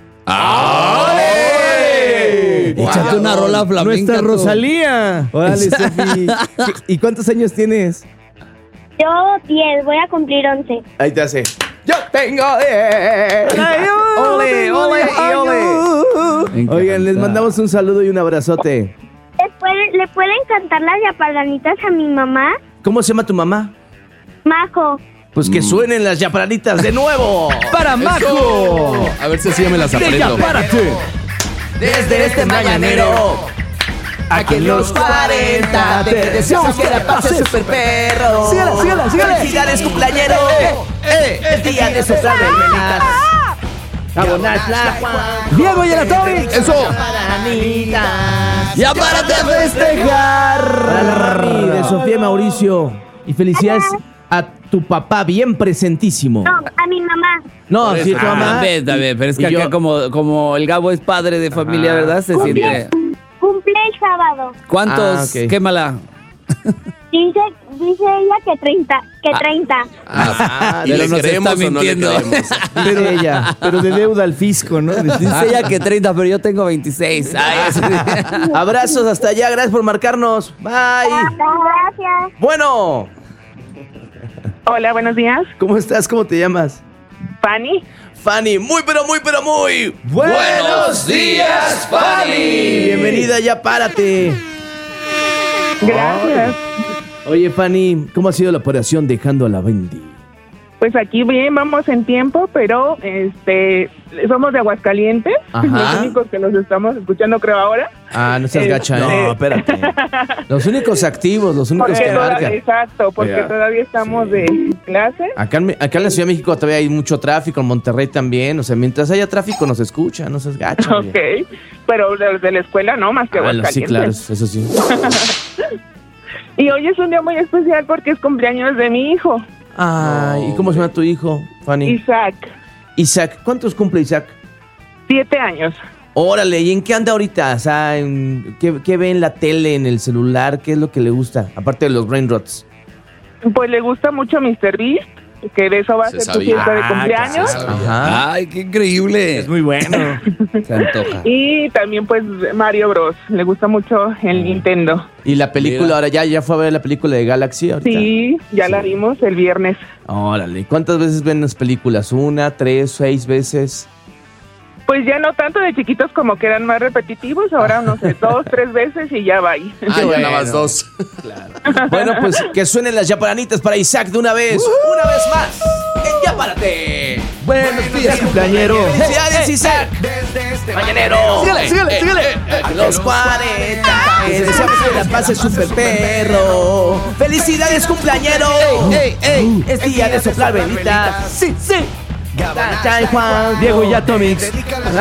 Échate una rola flamenca. Nuestra tú. Rosalía. Órale, Sofi. ¿Y cuántos años tienes? Yo diez, voy a cumplir once. Ahí te hace. Yo tengo diez. Ole, ole y ole. Me encanta. Oigan, les mandamos un saludo y un abrazote. ¿Le, puede- ¿Le pueden cantar las yapalanitas a mi mamá? ¿Cómo se llama tu mamá? Majo. Pues que suenen las yaparanitas de nuevo. ¡Para Majo! A ver si así ya me las aprendo. ¡Párate! Desde este mañanero, aquí en los cuarenta, te deseamos que la pases super perro. Sígale, sígale, sígale. Felicidades, cumpleañero. El día de soplar velitas. Abonar la Juan. Diego Yanatovic. Eso. Yaparanitas. ¡Ya párate a Festejar. Para la Rami de Sofía y Mauricio. Y felicidades a tu papá bien presentísimo. No, a mi mamá. No, sí, tu Ah, mamá. ves, David, pero es que Y acá yo- como, como el Gabo es padre de familia, Ajá. ¿verdad? Se Cumple, siente... cumple el sábado. ¿Cuántos? Ah, ok. Quémala. Dice, dice ella que treinta. Que treinta. Ah, ¿y Pero le nos creemos está o no le mintiendo. creemos? Dice ella. Pero de deuda al fisco, ¿no? Dice ella que treinta, pero yo tengo veintiséis. Ay, eso sí. Abrazos hasta allá, gracias por marcarnos. Bye. Gracias. Bueno, Hola, buenos días. ¿cómo estás? ¿Cómo te llamas? Fanny. Fanny, muy pero muy pero muy Buenos días, Fanny. bienvenida, ya párate. Gracias. Oye, Fanny, ¿cómo ha sido la operación dejando a la Bendy? Pues aquí bien, vamos en tiempo, pero este somos de Aguascalientes, Ajá. los únicos que nos estamos escuchando creo ahora. Ah, no seas Eh, gacha. ¿eh? no, espérate. Los únicos activos, los únicos Porque que toda- marcan. exacto, porque Ya. todavía estamos de clase. Acá en, acá en la Ciudad de México todavía hay mucho tráfico, en Monterrey también. O sea, mientras haya tráfico nos escucha, no seas gacha. Ok, pero de, de la escuela no, más que Ah, bueno, sí, claro, Aguascalientes. eso sí. Y hoy es un día muy especial porque es cumpleaños de mi hijo, Ay, ¿y cómo se llama tu hijo, Fanny? Isaac, Isaac. ¿Cuántos cumple Isaac? siete años. Órale, ¿y en qué anda ahorita? O sea, en- ¿qué, qué ve en la tele, en el celular? ¿Qué es lo que le gusta? Aparte de los brainrots. Pues le gusta mucho míster Beast, que de eso va a Se ser tu sabía. fiesta de Ah, cumpleaños. Ajá. Ay, qué increíble. Es muy bueno. Se antoja. Y también pues Mario Bros. Le gusta mucho el Nintendo. Y la película, Mira. ahora ya, ya fue a ver la película de Galaxy ahorita. Sí, ya la vimos el viernes. Órale, ¿cuántas veces ven las películas? ¿Una, tres, seis veces? Pues ya no tanto de chiquitos como que eran más repetitivos, ahora no sé, dos, tres veces y ya va ahí. Ah, ya nada más dos. Bueno, pues que suenen las yaparanitas para Isaac de una vez. Una vez más. En Ya Párate. Buenos días, cumpleañero. Felicidades, Isaac. Mañanero. Sígale, sígale, sígale. A los cuarenta. Te deseamos que la pases super perro. Felicidades, cumpleañero. ¡Ey, ey! Es día de soplar velitas. Sí, sí. Chay Juan, Diego y Atomix.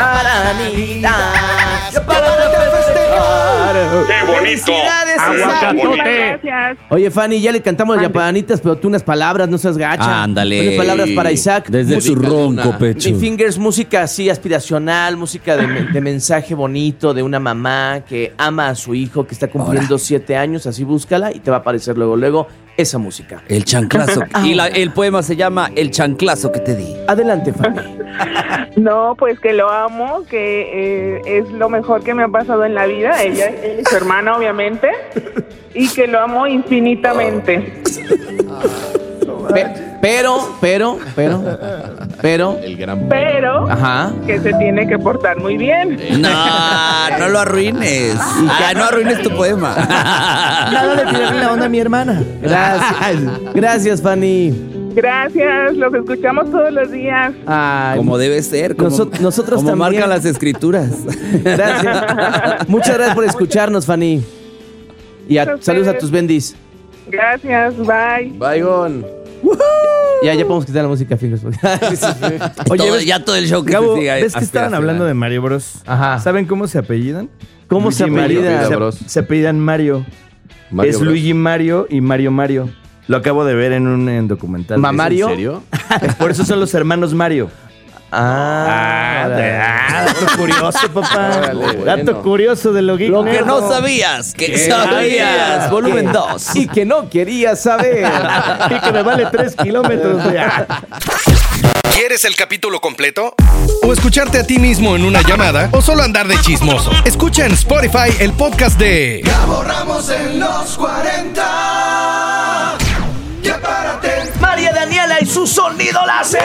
¡Qué bonito! Aguacatote. Gracias. Oye, Fanny, ya le cantamos las yapanitas, pero tú unas palabras, no seas gacha. Ándale. Unas palabras para Isaac. Desde Música- su ronco pecho. Mi Fingers, música así aspiracional, música de, de mensaje bonito de una mamá que ama a su hijo que está cumpliendo Ahora. siete años, así búscala y te va a aparecer luego, luego esa música. El chanclazo. Y la- el poema se llama El chanclazo que te di. Adelante, Fanny. No, pues que lo amo, que eh, es lo mejor que me ha pasado en la vida, ella, ella y su hermana obviamente, y que lo amo infinitamente. Pe- pero, pero, pero, pero, El gran... Pero ajá. que se tiene que portar muy bien. No, no lo arruines. Ah, no arruines tu poema. Nada de tirarle la onda a mi hermana. Gracias. Gracias, Fanny. Gracias, los escuchamos todos los días. Ay, Como debe ser. Como, Noso- nosotros como también. marcan las escrituras. Gracias. Muchas gracias por escucharnos, Fanny. Y a- A ustedes. saludos a tus bendis. Gracias, bye. Bygone. Ya, ya podemos quitar la música, Fingers. Oye, Todo- ¿ves- ya todo el show que Gabo, se siga ¿ves que estaban aspiracional. hablando de Mario Bros? Ajá. ¿Saben cómo se apellidan? ¿Cómo se Luigi Mario. apellida? Se, Bros. se apellidan Mario. Mario es Bros. Luigi Mario y Mario Mario. Lo acabo de ver en un en documental. ¿Mamario? ¿En serio? Por eso son los hermanos Mario. Ah, Ah, dato curioso, papá. Órale, bueno. Dato curioso de lo geek. Lo que nerd. no sabías, que ¿Qué sabías. sabías? Volumen ¿Qué? dos. Y que no quería saber. Y que me vale tres kilómetros. de- ¿Quieres el capítulo completo? ¿O escucharte a ti mismo en una llamada? ¿O solo andar de chismoso? Escucha en Spotify el podcast de Gabo Ramos en los cuarenta. Ya párate. María Daniela y su sonido láser.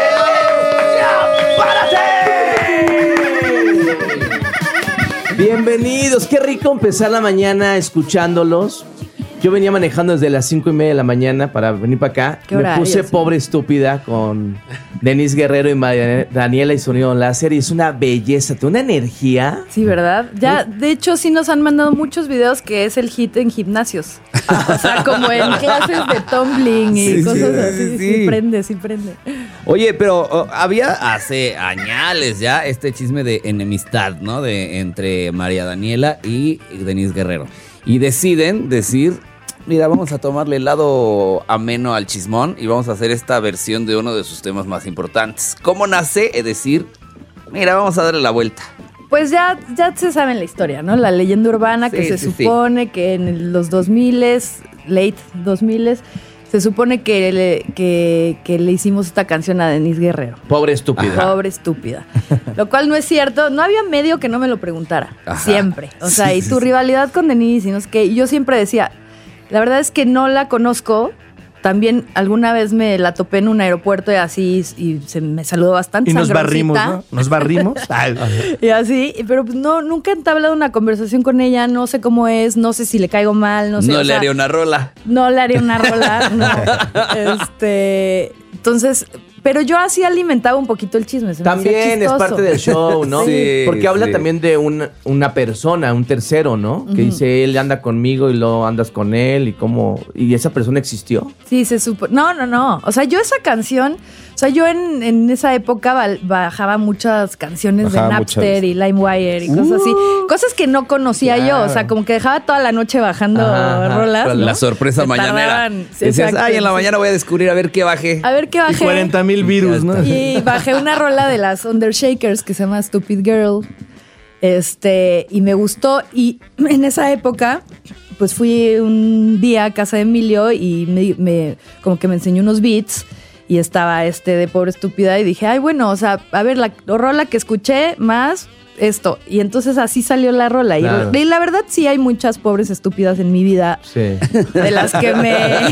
¡Párate! Bienvenidos, qué rico empezar la mañana escuchándolos. Yo venía manejando desde las cinco y media de la mañana para venir para acá. Qué Me horario, puse sí. pobre estúpida con Denise Guerrero y María Daniela y Sonido Láser. Y es una belleza, tiene una energía. Sí, ¿verdad? Ya, de hecho, sí nos han mandado muchos videos que es el hit en gimnasios. O sea, como en clases de tumbling y Sí, cosas sí, así. sí. Sí, prende, sí prende. Oye, pero oh, había hace añales ya este chisme de enemistad, ¿no? De entre María Daniela y Denise Guerrero. Y deciden decir, mira, vamos a tomarle el lado ameno al chismón y vamos a hacer esta versión de uno de sus temas más importantes. ¿Cómo nace? Es decir, mira, vamos a darle la vuelta. Pues ya, ya se sabe en la historia, ¿no? La leyenda urbana que Sí, se sí, sí. supone que en el- los dos mil, late dos mil, se supone que le, que, que le hicimos esta canción a Denise Guerrero. Pobre estúpida. Pobre estúpida. Lo cual no es cierto. No había medio que no me lo preguntara. Ajá. Siempre. O sea, Sí, y sí, tu sí. rivalidad con Denise, y no sé qué. Y yo siempre decía, la verdad es que no la conozco. También alguna vez me la topé en un aeropuerto y así, y se me saludó bastante Y nos sangroncita. barrimos, ¿no? Nos barrimos. Ay, Y así, pero pues no, nunca he entablado una conversación con ella, no sé cómo es, no sé si le caigo mal, no sé. No o le sea, haría una rola. No le haría una rola, no. Este, entonces, pero yo así alimentaba un poquito el chisme. Se me hacía También es chistoso. parte del show, ¿no? Sí, Porque habla sí. también de una, una persona, un tercero, ¿no? Que dice, él anda conmigo y luego andas con él y cómo... ¿Y esa persona existió? Sí, se supo. No, no, no. O sea, yo esa canción, o sea, yo en, en esa época ba- bajaba muchas canciones Bajaba de Napster muchas. y LimeWire y cosas así. Cosas que no conocía yo. O sea, como que dejaba toda la noche bajando Ajá, ajá. rolas. ¿no? La sorpresa Se mañanera. tardaban. Sí, Decías, exacto, ay, en la sí. mañana voy a descubrir a ver qué bajé. A ver qué y bajé. cuarenta mil virus, ¿no? Y bajé una rola de las Undershakers que se llama Stupid Girl. Este, y me gustó. Y en esa época, pues fui un día a casa de Emilio y me, me- como que me enseñó unos beats. Y estaba este de Pobre Estúpida. Y dije, ay, bueno, o sea, a ver, la rola que escuché más esto. Y entonces así salió la rola. Y- Claro. Y, la verdad, sí hay muchas pobres estúpidas en mi vida. Sí. De las que me,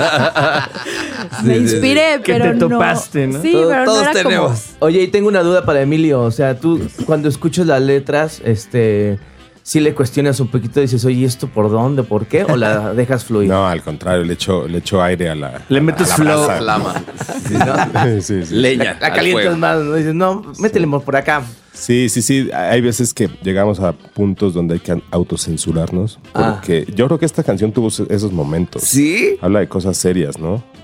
me Sí, sí, sí. inspiré, Que pero te topaste, ¿no? Sí, Todo- pero todos no era tenemos. como... Oye, y tengo una duda para Emilio. O sea, tú cuando escuchas las letras, este... ¿sí le cuestionas un poquito? Dices, oye, ¿esto por dónde? ¿Por qué? ¿O la dejas fluir? No, al contrario, le echo, le echo aire a la. Le metes a la flow. brasa. Flama. Sí, ¿no? Sí, sí. Leña. La al calientas fuego. más, ¿no? Dices, no, métele por acá. Sí, sí, sí. Hay veces que llegamos a puntos donde hay que autocensurarnos. Ah. Porque yo creo que esta canción tuvo esos momentos. ¿Sí? Habla de cosas serias, ¿no?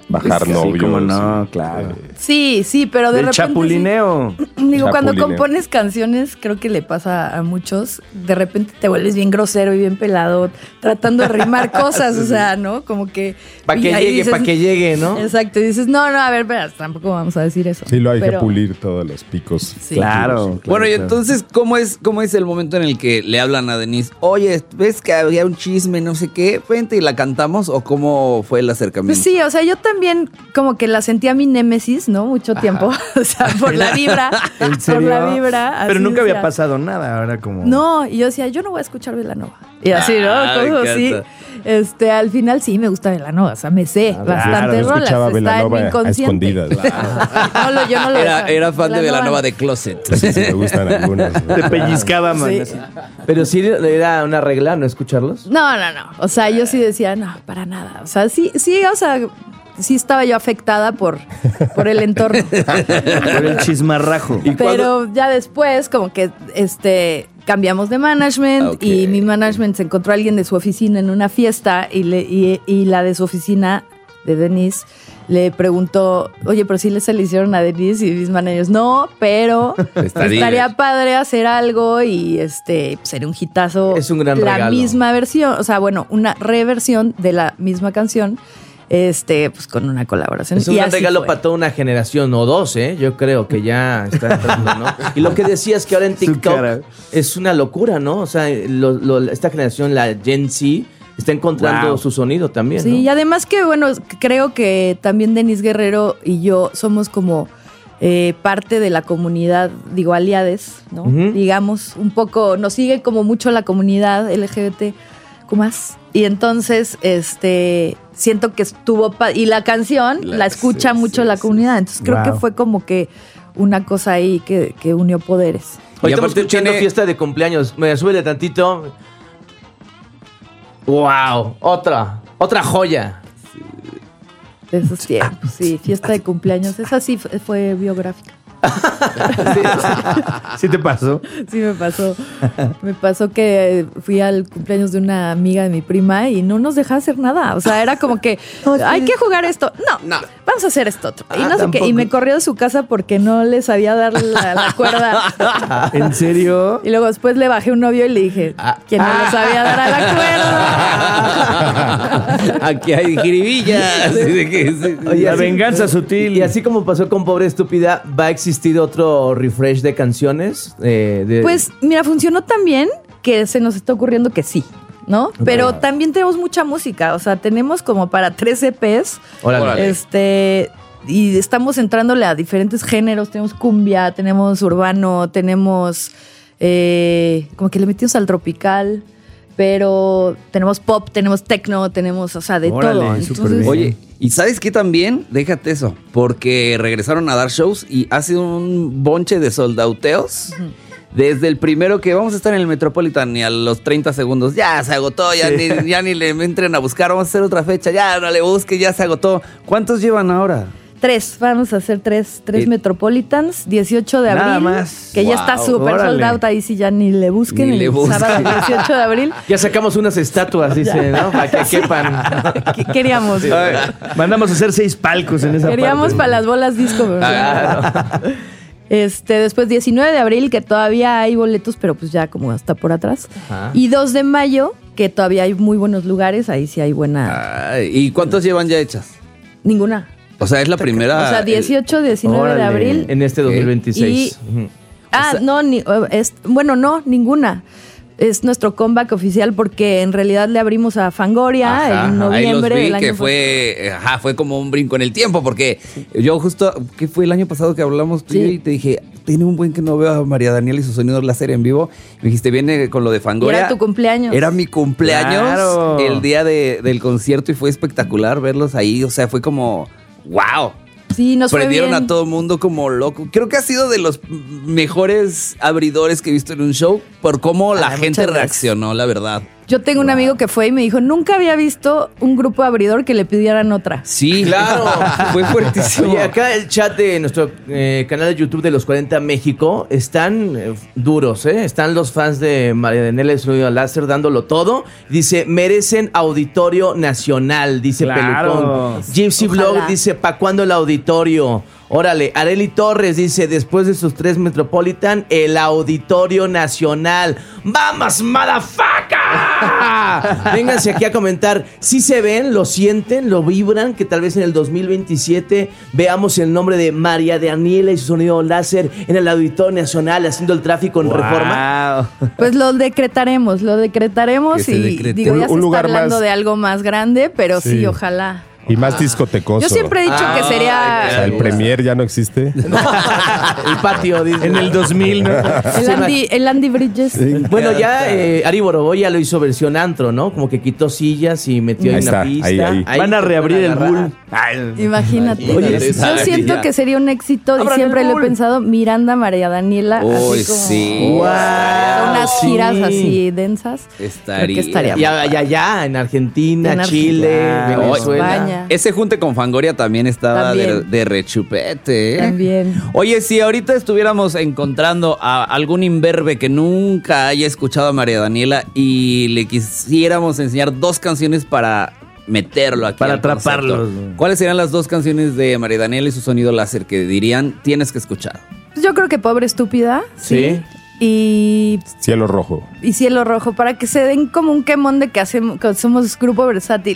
bajar Sí, novios. cómo no, claro. Sí, sí, pero de Del repente... chapulineo. sí. Digo, cuando Chapulineo. compones canciones, creo que le pasa a muchos, de repente te vuelves bien grosero y bien pelado, tratando de rimar cosas, o sea, ¿no? Como que... Para que y ahí llegue, dices- para que llegue, ¿no? Exacto, y dices, no, no, a ver, pero tampoco vamos a decir eso. Sí, lo hay que Pero- pulir todos los picos. Sí. Claro. Bueno, y claro. entonces, ¿cómo es, ¿cómo es el momento en el que le hablan a Denise? Oye, ¿ves que había un chisme, no sé qué? Vente y la cantamos, ¿o cómo fue el acercamiento? Pues sí, o sea, yo también como que la sentía mi némesis, ¿no? Mucho tiempo. O sea, por la vibra. ¿En Por serio? la vibra. Pero así nunca había decía. pasado nada, ahora como... No, y yo decía, yo no voy a escuchar Belanova. Y así, ¿no? Ah, me Cosas así. encanta. Este, al final sí me gusta Belanova, o sea, me sé Claro, bastantes yo rolas. escuchaba Está en mi Belanova a inconsciente. escondidas. No, lo- yo no lo Era, dejaba. era fan de Belanova de Closet. Sí, sí, me gustan algunas. Te pellizcaba, man. Sí. así. Pero sí era una regla no escucharlos. No, no, no. O sea, yo sí decía, no, para nada. O sea, sí, sí, o sea, sí estaba yo afectada por, por el entorno. Por el chismarrajo. Pero ya después, como que este cambiamos de management Ok. y mi management se encontró a alguien de su oficina en una fiesta y, le, y, y la de su oficina, de Denise, le preguntó, oye, pero sí se le hicieron a Denise y mis managers, no, pero Estaría- estaría padre hacer algo y este sería un hitazo. Es un gran La regalo. misma versión, o sea, bueno, una reversión de la misma canción, este, pues con una colaboración. Es un Y gran así regalo fue. para toda una generación o dos, ¿eh? Yo creo que ya está entrando, ¿no? Y lo que decías que ahora en Su TikTok cara. es una locura, ¿no? O sea, lo- lo- esta generación, la Gen Z, está encontrando Wow. su sonido también, Sí, ¿no? y además que, bueno, creo que también Denise Guerrero y yo somos como eh, parte de la comunidad, digo, aliades, ¿no? Ujú. Digamos, un poco, nos sigue como mucho la comunidad L G B T más. Y entonces, este, siento que estuvo, pa- y la canción la, La- escucha sí, mucho sí, la sí. comunidad. Entonces creo Wow. que fue como que una cosa ahí que, que unió poderes. Hoy Y estamos aparte escuchando tiene- fiesta de cumpleaños. Me súbele tantito. ¡Wow! Otra, otra joya. De esos tiempos, sí, fiesta de cumpleaños. Esa sí fue, fue biográfica. ¿Sí te pasó? Sí, me pasó. Me pasó que fui al cumpleaños de una amiga de mi prima y no nos dejaba hacer nada. O sea, era como que hay que jugar esto. No, No. vamos a hacer esto otro. Y Ah, no sé qué. Y tampoco. me corrió de su casa porque no le sabía dar la, la cuerda. ¿En serio? Y luego después le bajé un novio y le dije, ¿quién no le sabía dar a la cuerda? Aquí hay jiribilla. Así de que, sí. Oye, La así- venganza sutil. Y así como pasó con Pobre Estúpida, ¿va a existir otro refresh de canciones? Eh, de- Pues mira, funcionó tan bien que se nos está ocurriendo que sí, ¿no? Pero también tenemos mucha música, o sea, tenemos como para tres E Pes. Órale. Órale. Este, y estamos entrándole a diferentes géneros, tenemos cumbia, tenemos urbano, tenemos eh, como que le metimos al tropical, pero tenemos pop, tenemos techno, tenemos, o sea, de Órale, todo. súper Entonces, bien. Oye, ¿y sabes qué también? Déjate eso, porque regresaron a dar shows y ha sido un bonche de soldauteos. Desde el primero que vamos a estar en el Metropolitan y a los treinta segundos, ya se agotó, ya, ni, ya ni le entren a buscar, vamos a hacer otra fecha, ya no le busques, ya se agotó. ¿Cuántos llevan ahora? Tres, vamos a hacer tres, tres Eh, Metropolitans, dieciocho de abril. Nada más. Que ya Wow, está súper órale. sold out, ahí sí ya ni le busquen Ni el le busquen. sábado dieciocho de abril. Ya sacamos unas estatuas, dice, ¿no? Para que quepan. ¿Qué queríamos? Ay, mandamos a hacer seis palcos en esa Queríamos parte. para las bolas disco. ¿verdad? Este, después diecinueve de abril, que todavía hay boletos, pero pues ya como hasta por atrás. Ajá. Y dos de mayo, que todavía hay muy buenos lugares, ahí sí hay buena. Ay, ¿y cuántos llevan ya hechas? Ninguna. O sea, es la primera. O sea, dieciocho, diecinueve de Órale. abril. En este dos mil veintiséis. Y- Ujú. Ah, no, ni, es, bueno, no, ninguna. Es nuestro comeback oficial porque en realidad le abrimos a Fangoria Ajá, en ahí los noviembre vi, del año que fue, ajá, fue como un brinco en el tiempo, porque yo justo, ¿qué fue el año pasado que hablamos tú y Sí. yo? Y te dije, tiene un buen que no veo a María Daniela y su sonido láser en vivo. Me dijiste, viene con lo de Y Fangoria. era tu cumpleaños. Era mi cumpleaños Claro. el día de- del concierto y fue espectacular verlos ahí. O sea, fue como, wow. Sí, nos fue Prendieron bien. a todo el mundo como loco. Creo que ha sido de los mejores abridores que he visto en un show por cómo la Ay, gente muchas gracias. reaccionó, la verdad. Yo tengo un amigo que fue y me dijo, nunca había visto un grupo abridor que le pidieran otra. Sí, claro. Fue fuertísimo. Oye, acá el chat de nuestro eh, canal de YouTube de los cuarenta México están eh, duros, ¿eh? Están los fans de María Daniela y Sonido Láser dándolo todo. Dice, merecen auditorio nacional, dice Claro. Pelucón. Gypsy Ojalá. Blog dice, ¿pa' cuándo el auditorio? Órale, Areli Torres dice, después de sus tres Metropolitan, el Auditorio Nacional. ¡Vamos, motherfucker! Vénganse aquí a comentar si se ven, lo sienten, lo vibran, que tal vez en el dos mil veintisiete veamos el nombre de María Daniela y su Sonido Láser en el Auditorio Nacional haciendo el tráfico en Wow. Reforma. Pues lo decretaremos, lo decretaremos Que se y decrete. digo, ya Un- se un está lugar hablando más- de algo más grande, pero sí, Sí. ojalá. Y más discotecoso. Yo siempre he dicho que O sería sea, el Premier ya no existe. El patio, dice. En el dos mil, ¿no? el Andy, el Andy Bridges. Bueno, ya eh, Ari Boroboy ya lo hizo versión antro, ¿no? Como que quitó sillas y metió Ahí en está, una pista. ahí, ahí. Van a se reabrir pueden el agarrar. Bull. Imagínate. Oye, Yo esa- siento ya. que sería un éxito y Abran siempre el lo he Bull. pensado, Miranda, María Daniela, Uy, así como sí. Wow. unas Sí. giras así densas. Estaría. Creo que estaría Y allá, allá, en Argentina, En Chile, Argentina, Venezuela. España. Ese junte con Fangoria también estaba de, También. de rechupete. ¿eh? También. Oye, si ahorita estuviéramos encontrando a algún imberbe que nunca haya escuchado a María Daniela y le quisiéramos enseñar dos canciones para meterlo aquí Para al concepto, atraparlos. ¿cuáles serían las dos canciones de María Daniela y su Sonido Láser que dirían tienes que escuchar? Pues yo creo que Pobre Estúpida. Sí. Y, Cielo rojo. y Cielo Rojo, para que se den como un quemón de que, hacemos, que somos grupo versátil.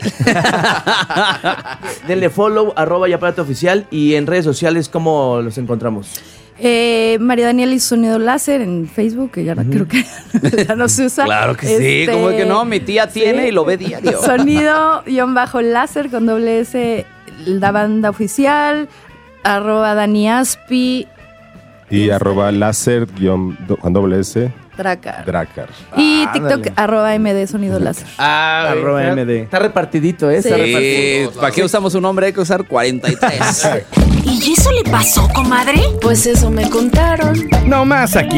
Denle follow, arroba y aparato oficial. Y en redes sociales, ¿cómo los encontramos? Eh, María Daniela y su Sonido Láser en Facebook, que ya no, creo que ya no se usa. Claro que sí, Este, como que no, mi tía tiene sí. y lo ve diario. Sonido-láser con doble S, la banda oficial, arroba Dani Aspi, Y arroba láser guión do- con doble S. Dracar. Dracar. Y Ah, TikTok, ándale. arroba M D Sonido Láser. Ah, Arroba está, M D. está repartidito, ¿eh? Está Sí. repartido. ¿Para qué usamos un nombre? Hay que usar cuarenta y tres. ¿Y eso le pasó, comadre? Pues eso me contaron. No más aquí.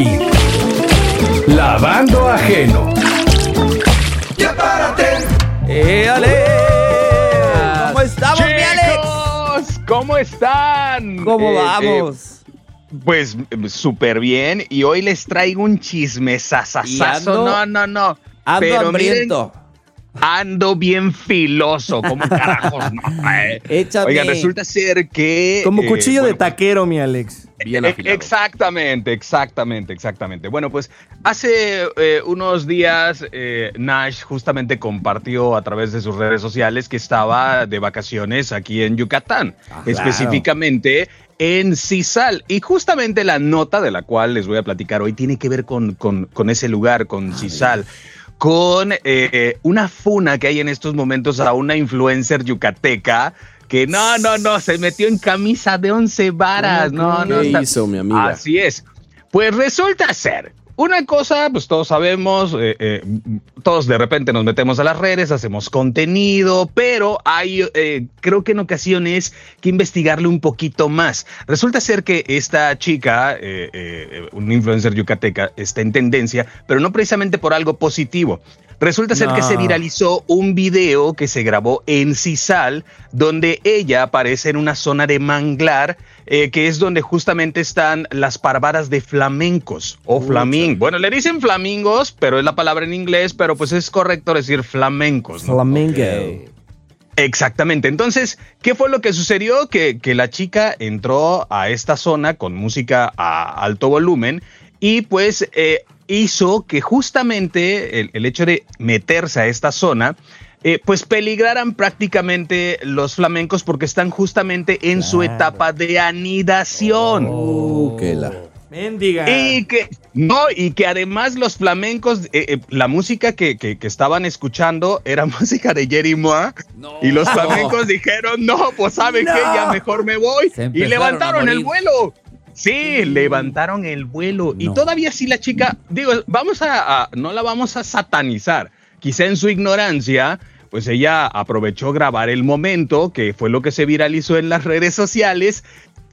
Lavando ajeno. Ya párate. ¡Éale! ¿Cómo estamos, mi Alex? Chicos, ¿cómo están? ¿Cómo Eh, vamos? eh, pues súper bien. Y hoy les traigo un chisme Y sasasazo. ando- No, no, no. Ando Pero hambriento. miren, ando bien filoso. ¿Cómo carajos no? Eh, Échame. Oigan, resulta ser que... Como eh, cuchillo de bueno, taquero, mi Alex. Bien E- afilado. Exactamente, exactamente, exactamente. Bueno, pues hace eh, unos días eh, Nash justamente compartió a través de sus redes sociales que estaba de vacaciones aquí en Yucatán, Ah, específicamente en Cisal. Y justamente la nota de la cual les voy a platicar hoy tiene que ver con, con, con ese lugar, con Cisal. Con eh, una funa que hay en estos momentos a una influencer yucateca que no, no, no, se metió en camisa de once varas. No, no, ¿Qué está- hizo, mi amiga? Así es. Pues resulta ser una cosa, pues todos sabemos, eh, eh, todos de repente nos metemos a las redes, hacemos contenido, pero hay, eh, creo que en ocasiones que investigarle un poquito más. Resulta ser que esta chica, eh, eh, una influencer yucateca, está en tendencia, pero no precisamente por algo positivo. Resulta ser No. que se viralizó un video que se grabó en Cisal, donde ella aparece en una zona de manglar, eh, que es donde justamente están las parvadas de flamencos o flamingos. Bueno, le dicen flamingos, pero es la palabra en inglés, pero pues es correcto decir flamencos, ¿no? Flamingo. Exactamente. Entonces, ¿qué fue lo que sucedió? Que, que la chica entró a esta zona con música a alto volumen y pues eh, hizo que justamente el, el hecho de meterse a esta zona, eh, pues peligraran prácticamente los flamencos porque están justamente en su etapa de anidación. Uh, que la... Mendiga. Y que, no, y que además los flamencos, eh, eh, la música que, que, que estaban escuchando era música de Jerry Moa. Y los flamencos dijeron, no, pues ¿saben No. qué? Ya mejor me voy. Se Y empezaron levantaron a el morir. vuelo. Sí, levantaron el vuelo. Y todavía sí la chica, digo, vamos a, a- no la vamos a satanizar. Quizá en su ignorancia, pues ella aprovechó grabar el momento, que fue lo que se viralizó en las redes sociales.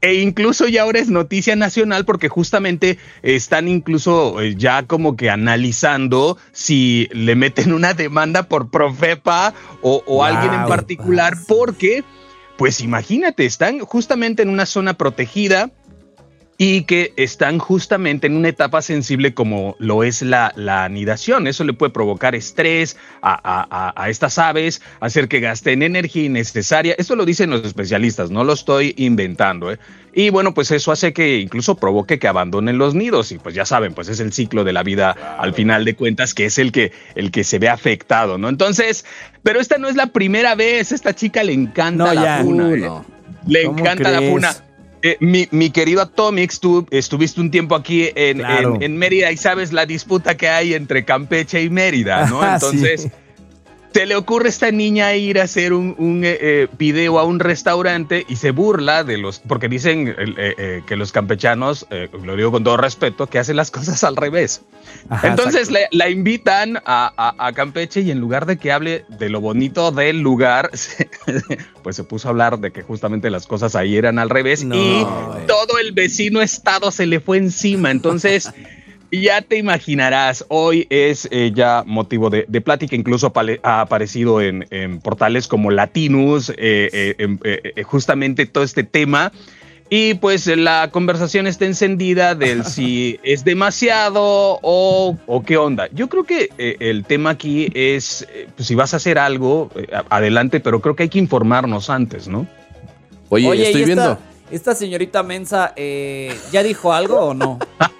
E incluso ya ahora es noticia nacional porque justamente están incluso eh, ya como que analizando si le meten una demanda por Profepa o, o wow, alguien en particular, porque, pues imagínate, están justamente en una zona protegida y que están justamente en una etapa sensible como lo es la, la anidación. Eso le puede provocar estrés a, a, a estas aves, hacer que gasten energía innecesaria. Esto lo dicen los especialistas, no lo estoy inventando, ¿eh? Y bueno, pues eso hace que incluso provoque que abandonen los nidos y pues ya saben, pues es el ciclo de la vida al final de cuentas que es el que, el que se ve afectado, ¿no? Entonces, pero esta no es la primera vez, esta chica le encanta no, la ya, funa, uh, ¿eh? no. Le encanta crees? la funa. Eh, mi, mi querido Atomix, tú estuviste un tiempo aquí en, claro. en, en Mérida y sabes la disputa que hay entre Campeche y Mérida, ¿no? Ah, Entonces, sí. ¿te le ocurre a esta niña ir a hacer un, un eh, video a un restaurante y se burla de los, porque dicen eh, eh, que los campechanos, eh, lo digo con todo respeto, que hacen las cosas al revés? Ajá, entonces le, la invitan a, a, a Campeche y en lugar de que hable de lo bonito del lugar, se, pues se puso a hablar de que justamente las cosas ahí eran al revés no, y eh. todo el vecino estado se le fue encima. Entonces ya te imaginarás, hoy es eh, ya motivo de, de plática, incluso apale, ha aparecido en, en portales como Latinus, eh, eh, eh, justamente todo este tema. Y pues la conversación está encendida del si es demasiado o, o qué onda. Yo creo que eh, el tema aquí es, eh, pues si vas a hacer algo, eh, adelante, pero creo que hay que informarnos antes, ¿no? Oye, Oye estoy esta, viendo... ¿Esta señorita Mensa eh, ya dijo algo o no?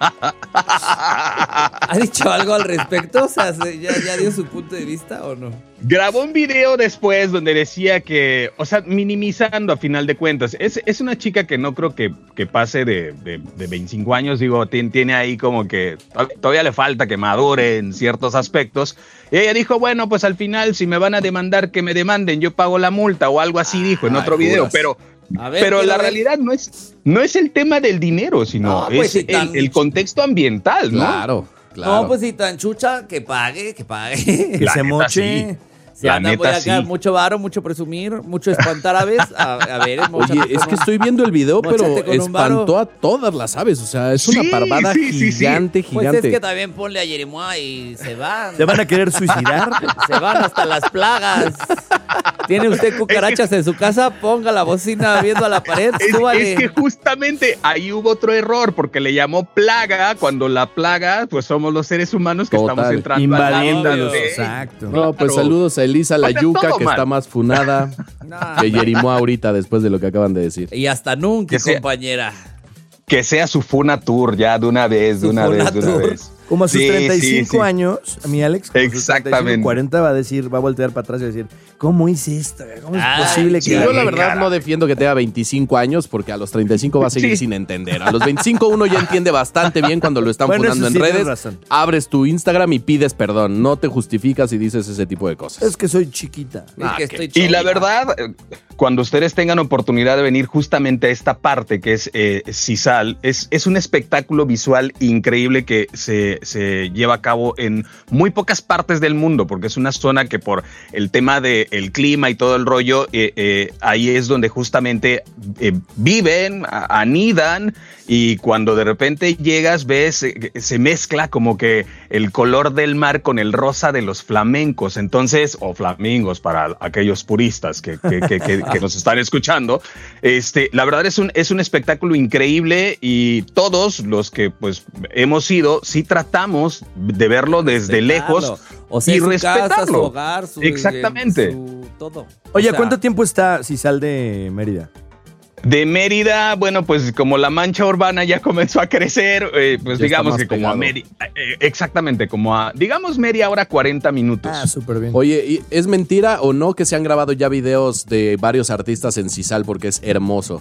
¿Ha dicho algo al respecto? O sea, ¿ya, ya dio su punto de vista o no? Grabó un video después donde decía que, o sea, minimizando a final de cuentas. Es, es una chica que no creo que, que pase de, de, de veinticinco años, digo, tiene, tiene ahí como que todavía le falta que madure en ciertos aspectos. Y ella dijo, bueno, pues al final si me van a demandar, que me demanden, yo pago la multa o algo así, dijo en otro Ay, video, pero... A ver, pero la ver. realidad no es, no es el tema del dinero, sino no, pues, es si tan... el, el contexto ambiental, ¿no? Claro, claro. No, pues si tan chucha, que pague, que pague. Que la se moche. Sí. Se anda por acá, sí. Mucho varo, mucho presumir, mucho espantar aves. A, a ver, oye, es que estoy viendo el video, pero espantó a todas las aves. O sea, es sí, una parvada sí, sí, gigante, sí. gigante. Pues es que también ponle a Jerimoa y se van. ¿Se van a querer suicidar? Se van hasta las plagas. ¿Tiene usted cucarachas en su casa? Ponga la bocina viendo a la pared. Es, es que justamente ahí hubo otro error, porque le llamó plaga, cuando la plaga, pues somos los seres humanos que Total. estamos entrando. Invadiéndolos, exacto. No, pues claro. Saludos a Elisa la Yuca, que mal. está más funada no. que Jerimoa ahorita después de lo que acaban de decir. Y hasta nunca, que sea, compañera. Que sea su Funa Tour ya de una vez, de una vez, de una vez. Como a sus sí, treinta y cinco sí, sí. años, a mi Alex, como exactamente. cuarenta va a decir, va a voltear para atrás y va a decir, ¿cómo hice esto? ¿Cómo es Ay, posible que...? Yo la verdad cara. no defiendo que tenga veinticinco años, porque a los treinta y cinco va a seguir sí. sin entender. A los veinticinco uno ya entiende bastante bien cuando lo están bueno, funando en sí redes. Abres tu Instagram y pides perdón. No te justificas y dices ese tipo de cosas. Es que soy chiquita. Ah, es que estoy y la verdad, cuando ustedes tengan oportunidad de venir justamente a esta parte que es eh, Sisal, es, es un espectáculo visual increíble que se, se lleva a cabo en muy pocas partes del mundo, porque es una zona que por el tema del clima y todo el rollo, eh, eh, ahí es donde justamente eh, viven, a, anidan, y cuando de repente llegas, ves, eh, se mezcla como que el color del mar con el rosa de los flamencos, entonces, o flamingos para aquellos puristas que, que, que, que, que nos están escuchando, este, la verdad es un, es un espectáculo increíble, y todos los que pues hemos ido, sí tratamos de verlo desde lejos o sea, y su respetarlo. Casa, su hogar, su, exactamente. Su, todo. Oye, o sea, ¿cuánto tiempo está Sisal de Mérida? De Mérida, bueno, pues como la mancha urbana ya comenzó a crecer, eh, pues ya digamos que como pegado. a Mérida, eh, exactamente, como a, digamos media hora, cuarenta minutos. Ah, súper bien. Oye, ¿es mentira o no que se han grabado ya videos de varios artistas en Sisal porque es hermoso?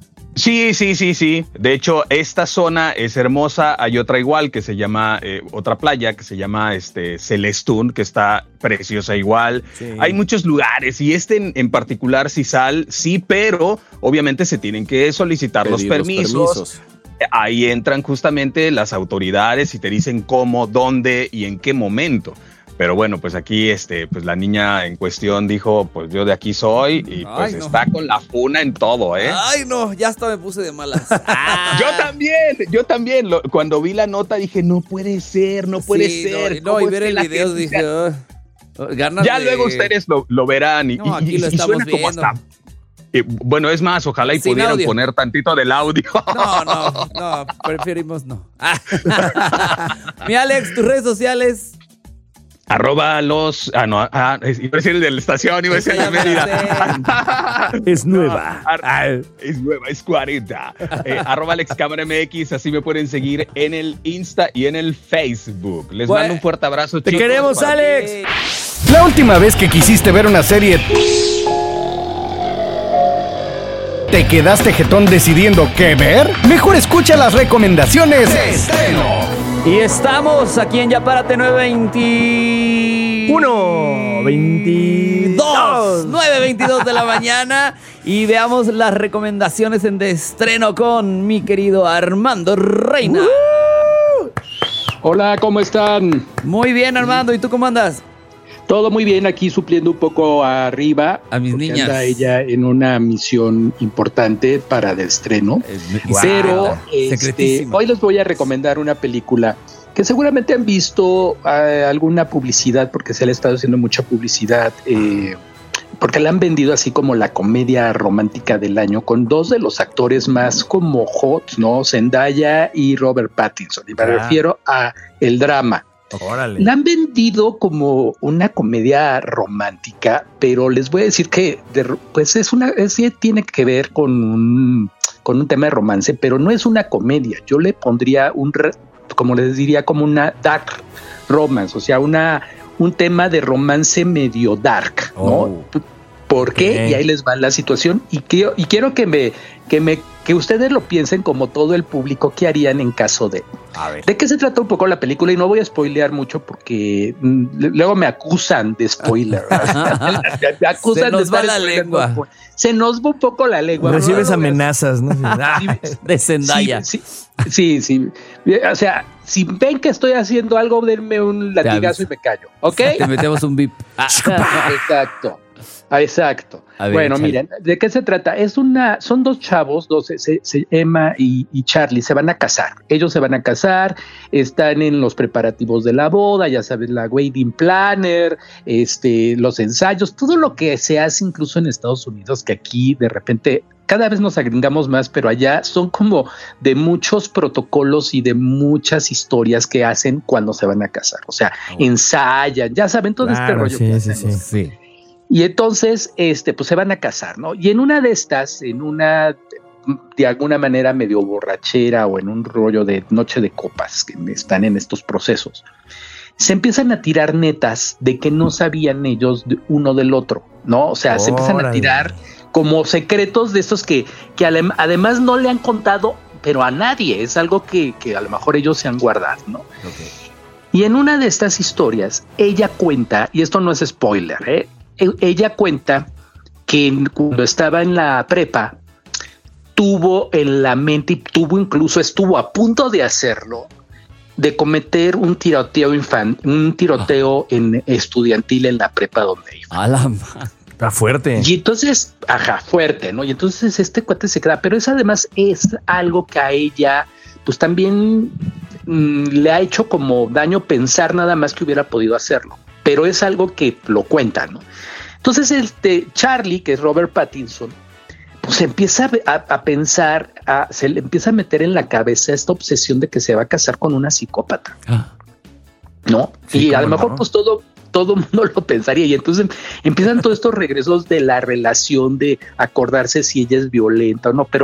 Sí, sí, sí, sí. De hecho, esta zona es hermosa. Hay otra igual que se llama, eh, otra playa que se llama este, Celestún, que está preciosa igual. Sí. Hay muchos lugares y este en, en particular, Sisal, sí, pero obviamente se tienen que solicitar los permisos. los permisos. Ahí entran justamente las autoridades y te dicen cómo, dónde y en qué momento. Pero bueno, pues aquí este, pues la niña en cuestión dijo, pues yo de aquí soy y pues Ay, no. está con la funa en todo, ¿eh? Ay, no, ya hasta me puse de malas. Yo también, yo también. Lo- cuando vi la nota dije, no puede ser, no puede Sí, ser. No, no, ¿Cómo y es ver que el la video gente dije, sea- "Ah, ganas Ya de-". luego ustedes lo, lo verán y, No, y- aquí y- lo y estamos suena como viendo. hasta... eh, bueno, es más, ojalá y Sin pudieran audio. poner tantito del audio. No, no, no, preferimos no. Ah. Mi Alex, tus redes sociales. Arroba los... Ah, no, ah, es- iba a decir el de la estación, iba a decir el de Mérida. Es nueva. Ar- es nueva, es cuarenta. Eh, arroba Alex Cámara M X, así me pueden seguir en el Insta y en el Facebook. Les Bueno. mando un fuerte abrazo, Te chicos. queremos, Para- Alex. La última vez que quisiste ver una serie, ¿te quedaste jetón decidiendo qué ver? Mejor escucha las recomendaciones de estreno. Y estamos aquí en Ya Párate nueve veintiuno, veintidós, nueve veintidós de la mañana. Y veamos las recomendaciones en de estreno con mi querido Armando Reina. Hola, ¿cómo están? Muy bien, Armando. ¿Y tú cómo andas? Todo muy bien, aquí supliendo un poco arriba. A mis porque niñas. anda ella en una misión importante para de estreno. Pero Wow. este, Secretísima. hoy les voy a recomendar una película que seguramente han visto eh, alguna publicidad, porque se le ha estado haciendo mucha publicidad, eh, porque la han vendido así como la comedia romántica del año, con dos de los actores más como hot, ¿no? Zendaya y Robert Pattinson. Y me Ah. refiero a el drama. Órale. La han vendido como una comedia romántica, pero les voy a decir que de- pues es una, es, sí tiene que ver con un, con un tema de romance, pero no es una comedia. Yo le pondría un, re- como les diría, como una dark romance, o sea, una, un tema de romance medio dark, ¿no? Oh. ¿Por qué? Ok. Y ahí les va la situación. Y quiero, y quiero que me, que me, que ustedes lo piensen como todo el público, ¿qué harían en caso de? A ver. ¿De qué se trata un poco la película? Y no voy a spoilear mucho porque mm, le- luego me acusan de spoiler. me acusan Se nos de va estar la spoileando. lengua. Se nos va un poco la lengua. Recibes No, no, no, amenazas, ¿no? De Zendaya. Sí, sí, sí, sí. O sea, si ven que estoy haciendo algo, denme un latigazo y me callo, ¿ok? Te metemos un bip. Exacto. Ah, exacto. A ver, bueno, échale. miren, ¿de qué se trata? Es una, son dos chavos, dos, se, se- Emma y, y Charlie, se van a casar. Ellos se van a casar, están en los preparativos de la boda, ya sabes, la wedding planner, este, los ensayos, todo lo que se hace incluso en Estados Unidos, que aquí de repente cada vez nos agringamos más, pero allá son como de muchos protocolos y de muchas historias que hacen cuando se van a casar. O sea, ensayan, ya saben, todo este Claro, rollo. sí, que sí, hacen. sí. Y entonces, este, pues se van a casar, ¿no? Y en una de estas, en una, de alguna manera medio borrachera o en un rollo de noche de copas, que están en estos procesos, se empiezan a tirar netas de que no sabían ellos de uno del otro, ¿no? O sea, se empiezan a Órale. tirar como secretos de estos que, que ale- además no le han contado, pero a nadie, es algo que, que a lo mejor ellos se han guardado, ¿no? Y en una de estas historias, ella cuenta, y esto no es spoiler, ¿eh? E- ella cuenta que en- cuando estaba en la prepa, tuvo en la mente y tuvo incluso, estuvo a punto de hacerlo, de cometer un tiroteo infan, un tiroteo en estudiantil en la prepa donde iba. A la ma- Está fuerte. Y entonces, ajá, fuerte, ¿no? Y entonces este cuate se queda, pero eso además es algo que a ella, pues también mm, le ha hecho como daño pensar nada más que hubiera podido hacerlo, pero es algo que lo cuenta, ¿no? Entonces este Charlie, que es Robert Pattinson, pues empieza a, a pensar, a, se le empieza a meter en la cabeza esta obsesión de que se va a casar con una psicópata, ¿no? Sí, y a lo cómo mejor no. pues todo todo el mundo lo pensaría y entonces empiezan todos estos regresos de la relación, de acordarse si ella es violenta o no, pero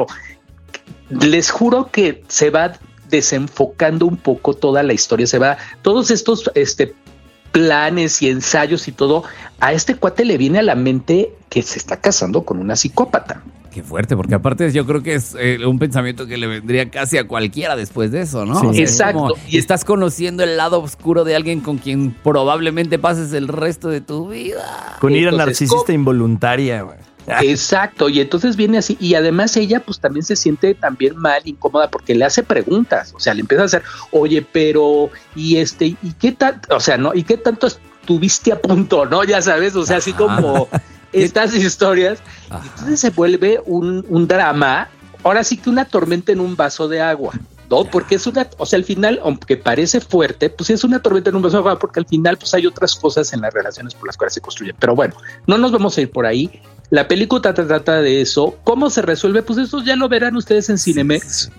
les juro que se va desenfocando un poco toda la historia, se va, todos estos este, planes y ensayos y todo, a este cuate le viene a la mente que se está casando con una psicópata. Qué fuerte, porque aparte yo creo que es eh, un pensamiento que le vendría casi a cualquiera después de eso, ¿no? Sí. O sea, es Exacto. como, y estás conociendo el lado oscuro de alguien con quien probablemente pases el resto de tu vida. Con ira Entonces, narcisista ¿cómo? involuntaria, güey. Exacto, y entonces viene así, y además ella pues también se siente también mal, incómoda, porque le hace preguntas, o sea, le empieza a hacer, oye, pero, y este, y qué tal, o sea, no, y qué tanto es estuviste a punto, ¿no? Ya sabes, o sea, así como estas historias. Ajá. Entonces se vuelve un, un drama, ahora sí que una tormenta en un vaso de agua, ¿no? Ya. Porque es una, o sea, al final, aunque parece fuerte, pues es una tormenta en un vaso de agua, porque al final pues hay otras cosas en las relaciones por las cuales se construyen. Pero bueno, no nos vamos a ir por ahí. La película trata, trata de eso. ¿Cómo se resuelve? Pues eso ya lo verán ustedes en Cinemex.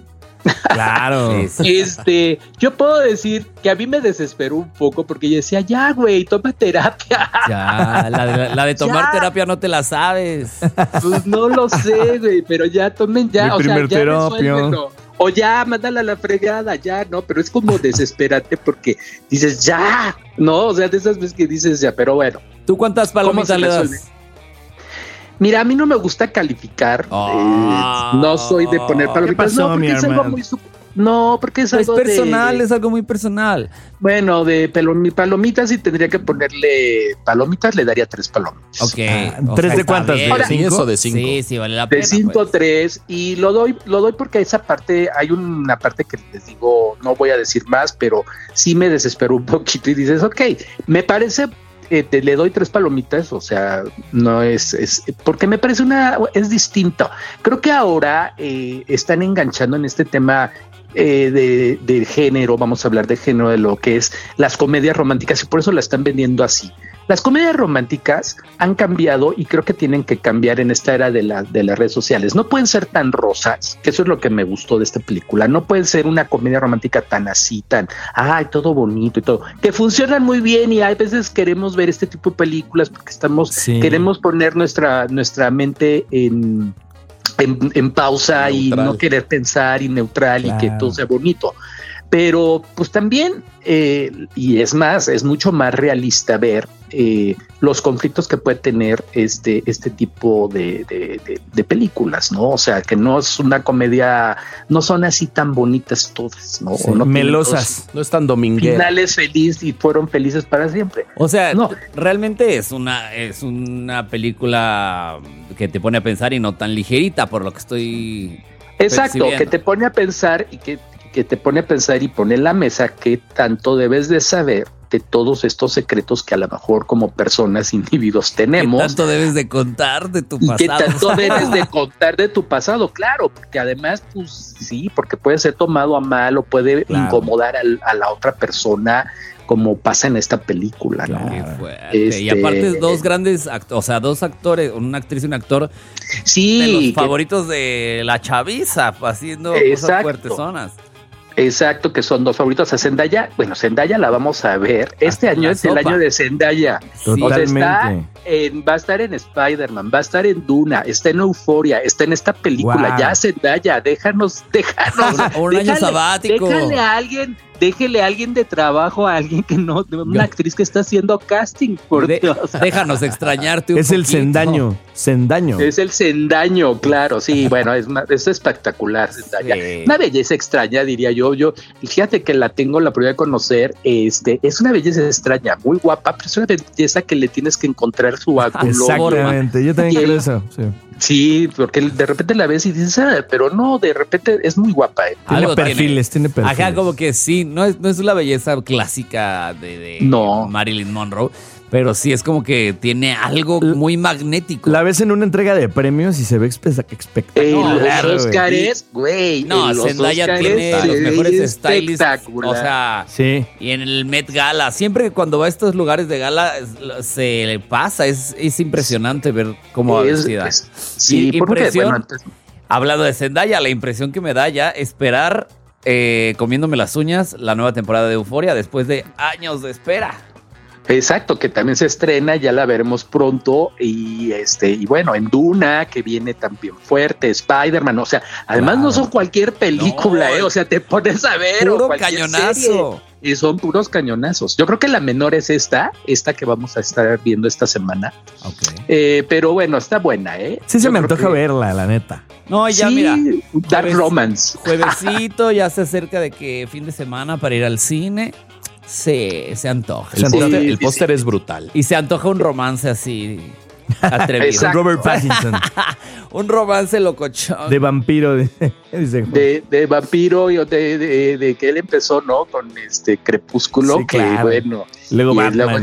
Claro. Este, yo puedo decir que a mí me desesperó un poco porque yo decía, ya, güey, toma terapia. Ya, la de, la de tomar ya. terapia no te la sabes. Pues no lo sé, güey, pero ya tomen ya, Mi o primer sea, ya terapia. O ya, mándala a la fregada, ya, no, pero es como desesperante porque dices, ya, no, o sea, de esas veces que dices, ya, pero bueno. ¿Tú cuántas palomitas le das? Mira, a mí no me gusta calificar, oh, eh, no soy de poner palomitas, pasó, no, porque es algo muy sub... no, porque es pues algo personal, de... es algo muy personal. Bueno, de palom... palomitas y tendría que ponerle palomitas, le daría tres palomitas. Ok. Ah, ¿Tres de cuántas? ¿De Ahora, cinco o de cinco? Sí, sí, vale la pena. De cinco, pues. tres, y lo doy, lo doy porque esa parte, hay una parte que les digo, no voy a decir más, pero sí me desesperó un poquito y dices, ok, me parece... Eh, te, le doy tres palomitas, o sea, no es, es porque me parece una, es distinto. Creo que ahora eh, están enganchando en este tema eh, de, de género, vamos a hablar de género, de lo que es las comedias románticas y por eso la están vendiendo así. Las comedias románticas han cambiado y creo que tienen que cambiar en esta era de, la, de las redes sociales. No pueden ser tan rosas, que eso es lo que me gustó de esta película. No pueden ser una comedia romántica tan así, tan, ay, todo bonito y todo, que funcionan muy bien y hay veces queremos ver este tipo de películas porque estamos, sí. queremos poner nuestra, nuestra mente en... En, en pausa neutral. Y no querer pensar y neutral claro. Y que todo sea bonito. Pero pues también, eh, y es más, es mucho más realista ver eh, los conflictos que puede tener este, este tipo de, de, de, de películas, ¿no? O sea, que no es una comedia, no son así tan bonitas todas, ¿no? Sí, no melosas. Todos, no están domingueras. Finales felices y fueron felices para siempre. O sea, no. realmente es una, es una película que te pone a pensar y no tan ligerita por lo que estoy Exacto, que te pone a pensar y que que te pone a pensar y pone en la mesa que tanto debes de saber de todos estos secretos que a lo mejor como personas, individuos tenemos. ¿Qué tanto debes de contar de tu pasado? ¿Qué tanto debes de contar de tu pasado? Claro, porque además, pues sí, porque puede ser tomado a mal o puede claro. incomodar al, a la otra persona, como pasa en esta película, ¿no? Claro. Este... Y aparte dos grandes actores, o sea, dos actores, una actriz y un actor sí, de los que... favoritos de la chaviza, haciendo Exacto. cosas fuertezonas. Exacto, que son dos favoritos a Zendaya. Bueno, Zendaya la vamos a ver. Este Hasta año es sopa. el año de Zendaya. Totalmente. O sea, está en, va a estar en Spider-Man, va a estar en Duna, está en Euforia, está en esta película. Wow. Ya, Zendaya, déjanos, déjanos. Un déjale, año sabático. Déjale a alguien, déjele a alguien de trabajo, a alguien que no, una actriz que está haciendo casting, por de, Dios. Déjanos extrañarte un Es poquito. el Zendaño, Zendaño. Es el Zendaño, claro, sí, bueno, es, es espectacular, Zendaya. Sí. Una belleza extraña, diría yo. Yo, fíjate que la tengo la primera de conocer, este, es una belleza extraña, muy guapa, pero es una belleza que le tienes que encontrar su ángulo. Exactamente, yo también creo eso, sí. Sí, porque de repente la ves y dices, ah, pero no, de repente es muy guapa. Eh. Tiene Algo perfiles, tiene, tiene perfiles. Ajá, como que sí, no es, no es la belleza clásica de, de no. Marilyn Monroe, pero sí es como que tiene algo muy magnético. La ves en una entrega de premios y se ve espectacular. Los Óscares, güey. No, Zendaya tiene los mejores stylists. O sea, sí. Y en el Met Gala, siempre que cuando va a estos lugares de gala se le pasa, es, es impresionante ver cómo va vestida. Es, sí, y, impresión, bueno, antes... hablando de Zendaya, la impresión que me da ya esperar eh, comiéndome las uñas la nueva temporada de Euforia después de años de espera. Exacto, que también se estrena, ya la veremos pronto y este y bueno, en Duna, que viene también fuerte, Spider-Man, o sea, además claro. no son cualquier película, no, eh, o sea, te pones a ver puro o cañonazo. Serie, y son puros cañonazos. Yo creo que la menor es esta, esta que vamos a estar viendo esta semana. Okay. Eh, pero bueno, está buena, ¿eh? Sí, se Yo me antoja que... verla, la neta. No, ya sí, mira. Dark jueves, Romance. Juevesito, ya se acerca de que fin de semana para ir al cine. Sí, se antoja. El sí, póster, sí, el póster sí. es brutal. Y se antoja un romance así atrevido. Con Robert Pattinson. Un romance locochón. De vampiro. De, de, de vampiro y de, de, de que él empezó, ¿no? Con este Crepúsculo, sí, que claro. bueno. Luego Batman. Luego ya,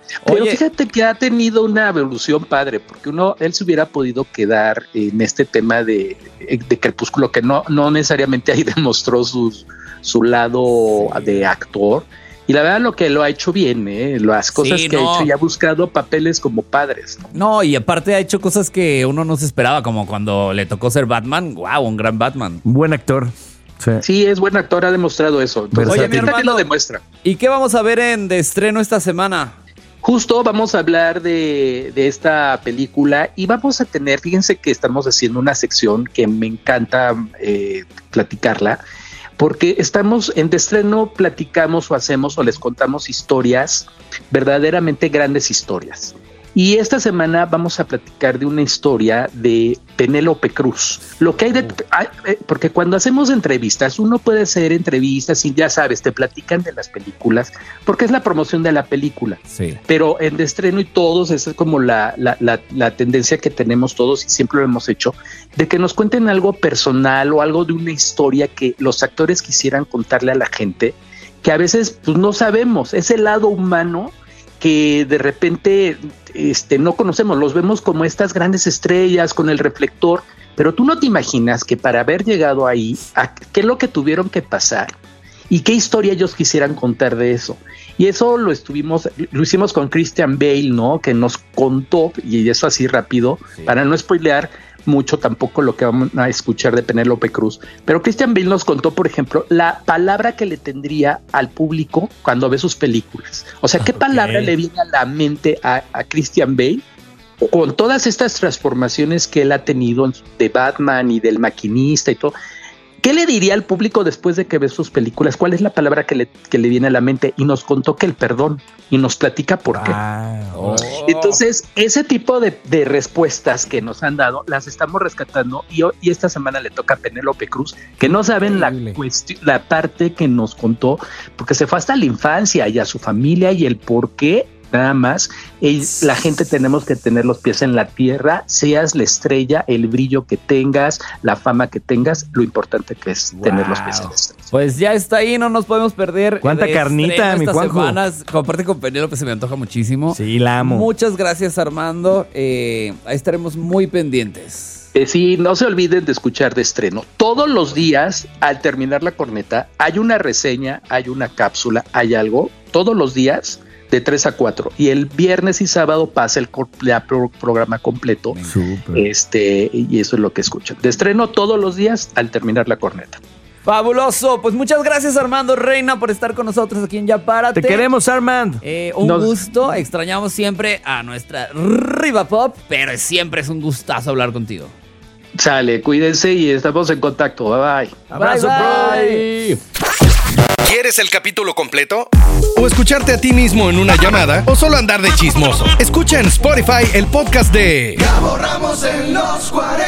Pero Oye, fíjate que ha tenido una evolución padre, porque uno, él se hubiera podido quedar en este tema de, de Crepúsculo, que no, no necesariamente ahí demostró sus, su lado sí. de actor. Y la verdad lo que lo ha hecho bien, ¿eh? Las cosas sí, que no. ha hecho y ha buscado papeles como padres, ¿no? No, y aparte ha hecho cosas que uno no se esperaba, como cuando le tocó ser Batman. ¡Wow! Un gran Batman. Un buen actor. Sí. sí, es buen actor, ha demostrado eso. Entonces, Oye, mi hermano, lo demuestra. ¿Y qué vamos a ver en de estreno esta semana? Justo vamos a hablar de, de esta película y vamos a tener, fíjense que estamos haciendo una sección que me encanta eh, platicarla, porque estamos en de estreno, platicamos o hacemos o les contamos historias, verdaderamente grandes historias. Y esta semana vamos a platicar de una historia de Penélope Cruz. Lo que hay de, porque cuando hacemos entrevistas, uno puede hacer entrevistas y ya sabes, te platican de las películas, porque es la promoción de la película. Sí. Pero en de estreno y todos, esa es como la, la, la, la tendencia que tenemos todos y siempre lo hemos hecho, de que nos cuenten algo personal o algo de una historia que los actores quisieran contarle a la gente, que a veces pues no sabemos, ese lado humano que de repente este, no conocemos, los vemos como estas grandes estrellas con el reflector, pero tú no te imaginas que para haber llegado ahí, a, qué es lo que tuvieron que pasar y qué historia ellos quisieran contar de eso. Y eso lo estuvimos, lo hicimos con Christian Bale, ¿no? Que nos contó, y eso así rápido, sí. para no spoilear mucho tampoco lo que vamos a escuchar de Penélope Cruz, pero Christian Bale nos contó, por ejemplo, la palabra que le tendría al público cuando ve sus películas. O sea, ¿qué okay. palabra le viene a la mente a, a Christian Bale con todas estas transformaciones que él ha tenido de Batman y del maquinista y todo? ¿Qué le diría al público después de que ve sus películas? ¿Cuál es la palabra que le, que le viene a la mente? Y nos contó que el perdón, y nos platica por qué. Wow. Entonces, ese tipo de, de respuestas que nos han dado, las estamos rescatando, y, y esta semana le toca a Penélope Cruz, que no saben la, cuestión, la parte que nos contó, porque se fue hasta la infancia y a su familia y el por qué. Nada más, y la gente tenemos que tener los pies en la tierra, seas la estrella, el brillo que tengas, la fama que tengas, lo importante que es wow. tener los pies en la estrella. Pues ya está ahí, no nos podemos perder. ¿Cuánta carnita, mi Juanjo? Semanas, comparte con Penélope, se me antoja muchísimo. Sí, la amo. Muchas gracias, Armando. Eh, ahí estaremos muy pendientes. Eh, sí, no se olviden de escuchar de estreno. Todos los días, al terminar la corneta, hay una reseña, hay una cápsula, hay algo, todos los días, de tres a cuatro, y el viernes y sábado pasa el ya pro, programa completo. Super. Este, y eso es lo que escuchan. De estreno todos los días al terminar la corneta. Fabuloso, pues muchas gracias, Armando Reina, por estar con nosotros aquí en Ya Párate. Te queremos, Armando. Eh, un Nos... gusto, extrañamos siempre a nuestra Riva Pop, pero siempre es un gustazo hablar contigo. Sale, cuídense y estamos en contacto. Bye bye. Abrazo, bye. bye. ¿Quieres el capítulo completo? ¿O escucharte a ti mismo en una llamada? ¿O solo andar de chismoso? Escucha en Spotify el podcast de Gabo Ramos en los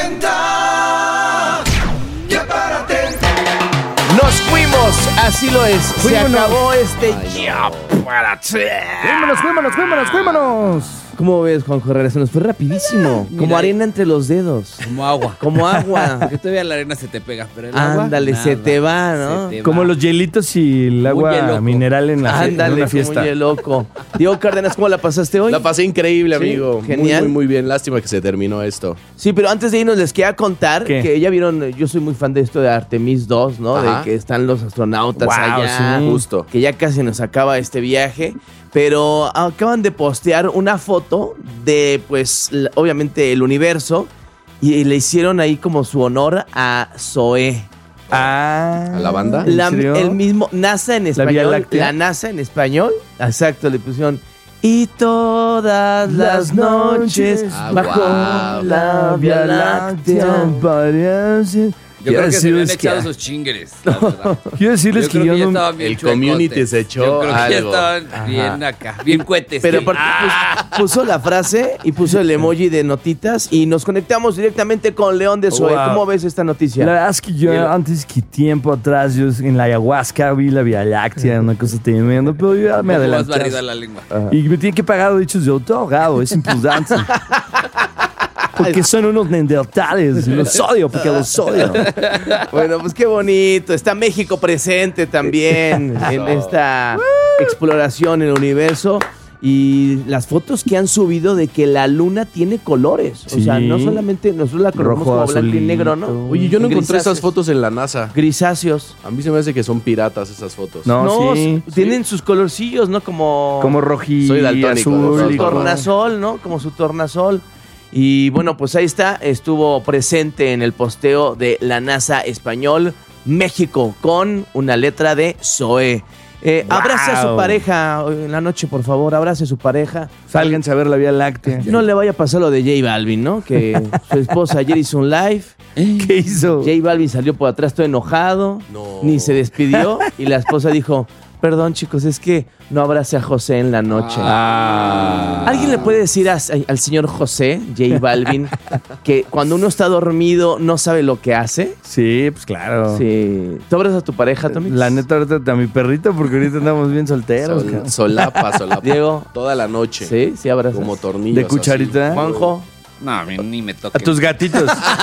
cuarenta. Ya párate. Nos fuimos, así lo es. Fuímonos. Se acabó este Ay, Ya Párate. Fuímonos, fuímonos, fuímonos, fuímonos. ¿Cómo ves, Juanjo Herrera? Se nos fue rapidísimo. Mira, como arena entre los dedos. Como agua. Como agua. Que todavía la arena se te pega, pero el agua, ándale, nada, se te va, ¿no? Te como va. Los hielitos y el agua mineral en la ándale, en una fiesta. Ándale, loco. Diego Cárdenas, ¿cómo la pasaste hoy? La pasé increíble, ¿Sí? amigo. Genial. Muy, muy, muy bien. Lástima que se terminó esto. Sí, pero antes de irnos les quería contar ¿Qué? Que ya vieron, yo soy muy fan de esto de Artemis dos, ¿no? Ajá. De que están los astronautas wow, allá. Sí. Justo. Que ya casi nos acaba este viaje. Pero acaban de postear una foto de, pues, obviamente el universo. Y le hicieron ahí como su honor a Zoé. Ah, ¿a la banda? La, el mismo NASA en español. ¿La, la NASA en español. Exacto, le pusieron. Y todas las noches ah, bajo wow. la Vía Láctea parece. Yo creo que se le han echado esos chingueres, la verdad. Quiero decirles yo que, que yo no... El community se echó yo creo que algo. ya estaban Ajá. bien acá, bien cohetes. Pero porque ah. pues, puso la frase y puso el emoji de notitas y nos conectamos directamente con León de Zoé. Wow. ¿Cómo ves esta noticia? La verdad es que yo el... antes que tiempo atrás, yo en la ayahuasca vi la Vía Láctea, una cosa tremenda, pero yo ya me adelanté. Más barrida la lengua. Ajá. Y me tiene que pagar derechos de autor, Gabo, es importante. Porque son unos neandertales, los odio, porque los odio. Bueno, pues qué bonito. Está México presente también en esta exploración en el universo. Y las fotos que han subido de que la luna tiene colores. O Sí. sea, no solamente nosotros la conocemos Rojo, como blanco y azulito. negro, ¿no? Oye, yo no encontré Grisáceos. esas fotos en la NASA. Grisáceos. A mí se me hace que son piratas esas fotos. No, No, sí. s- tienen sus colorcillos, ¿no? Como... Como rojillo, Soy daltónico, azul. su y como- tornasol, ¿no? Como su tornasol. Y bueno, pues ahí está. Estuvo presente en el posteo de la NASA español, México, con una letra de Zoe. Eh, Wow. Abrace a su pareja hoy en la noche, por favor. Abrace a su pareja. Sálganse a ver la Vía Láctea. No le vaya a pasar lo de J Balvin, ¿no? Que su esposa ayer hizo un live. ¿Qué hizo? J Balvin salió por atrás todo enojado. No. Ni se despidió. Y la esposa dijo: perdón, chicos, es que no abrace a José en la noche. Ah. ¿Alguien le puede decir a- al señor José, J Balvin, que cuando uno está dormido no sabe lo que hace? Sí, pues claro. Sí. ¿Tú abrazas a tu pareja, Tommy? La neta, ahorita a mi perrito, porque ahorita andamos bien solteros. Sol- cabrón. solapa, solapa. Diego. Toda la noche. Sí, sí abrazas. Como tornillos. De cucharita. Juanjo. No, a mí ni me toca. A tus gatitos.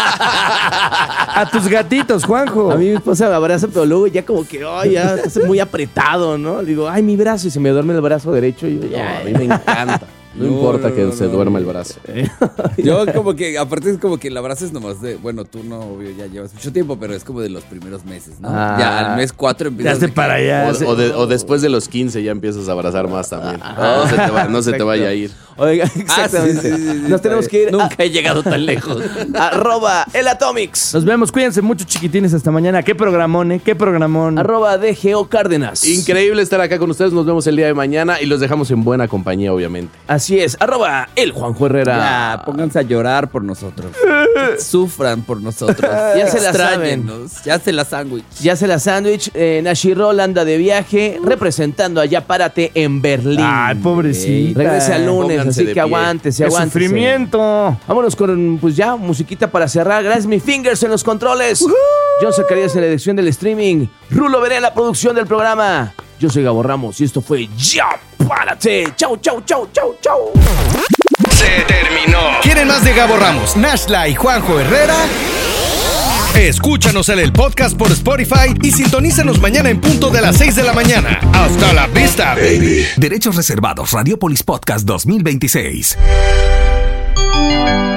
A tus gatitos, Juanjo. A mí mi esposa me abraza, pero luego ya como que, ay, ya estás muy apretado, ¿no? Le digo, ay, mi brazo, y se me duerme el brazo derecho. Y yo, No, ya, a mí me encanta. No, No, importa no, que no, se no, duerma no. el brazo. Yo como que, aparte es como que el abrazo es nomás de, bueno, tú no, obvio, ya llevas mucho tiempo, pero es como de los primeros meses, ¿no? Ah. Ya al mes cuatro empiezas Ya de esté que- para allá. O, sí. o de- o después de los quince ya empiezas a abrazar más también. No se te, va- no se te vaya a ir. Oiga, Ah, exactamente. sí, sí, sí, sí, Nos tenemos que ir Nunca a he llegado tan lejos. arroba el Atomics. Nos vemos, cuídense mucho, chiquitines, hasta mañana. ¿Qué programón, eh? ¿Qué programón? Arroba D G O Cárdenas. Increíble estar acá con ustedes. Nos vemos el día de mañana y los dejamos en buena compañía, obviamente. Así es, arroba el Juanjo Herrera. Ya, pónganse a llorar por nosotros. Sufran por nosotros. Ya se la Extrañenos. Ya se la sándwich. Ya se la sándwich. Eh, Nashi Roll anda de viaje representando a Ya Párate en Berlín. Ay, pobrecita. Regresa el lunes, Pónganse así de que pie. aguántese, ¡Qué aguántese. sufrimiento! Vámonos con, pues ya, musiquita para cerrar. Gracias, mi fingers en los controles. John Zacarías en la edición del streaming. Rulo Veré en la producción del programa. Yo soy Gabo Ramos y esto fue Ya Párate. Chau, chau, chau, chau, chau. Se terminó. ¿Quieren más de Gabo Ramos, Nashla y Juanjo Herrera? Escúchanos en el podcast por Spotify y sintonízanos mañana en punto de las seis de la mañana. Hasta la vista, baby. Derechos reservados. Radiopolis Podcast dos mil veintiséis.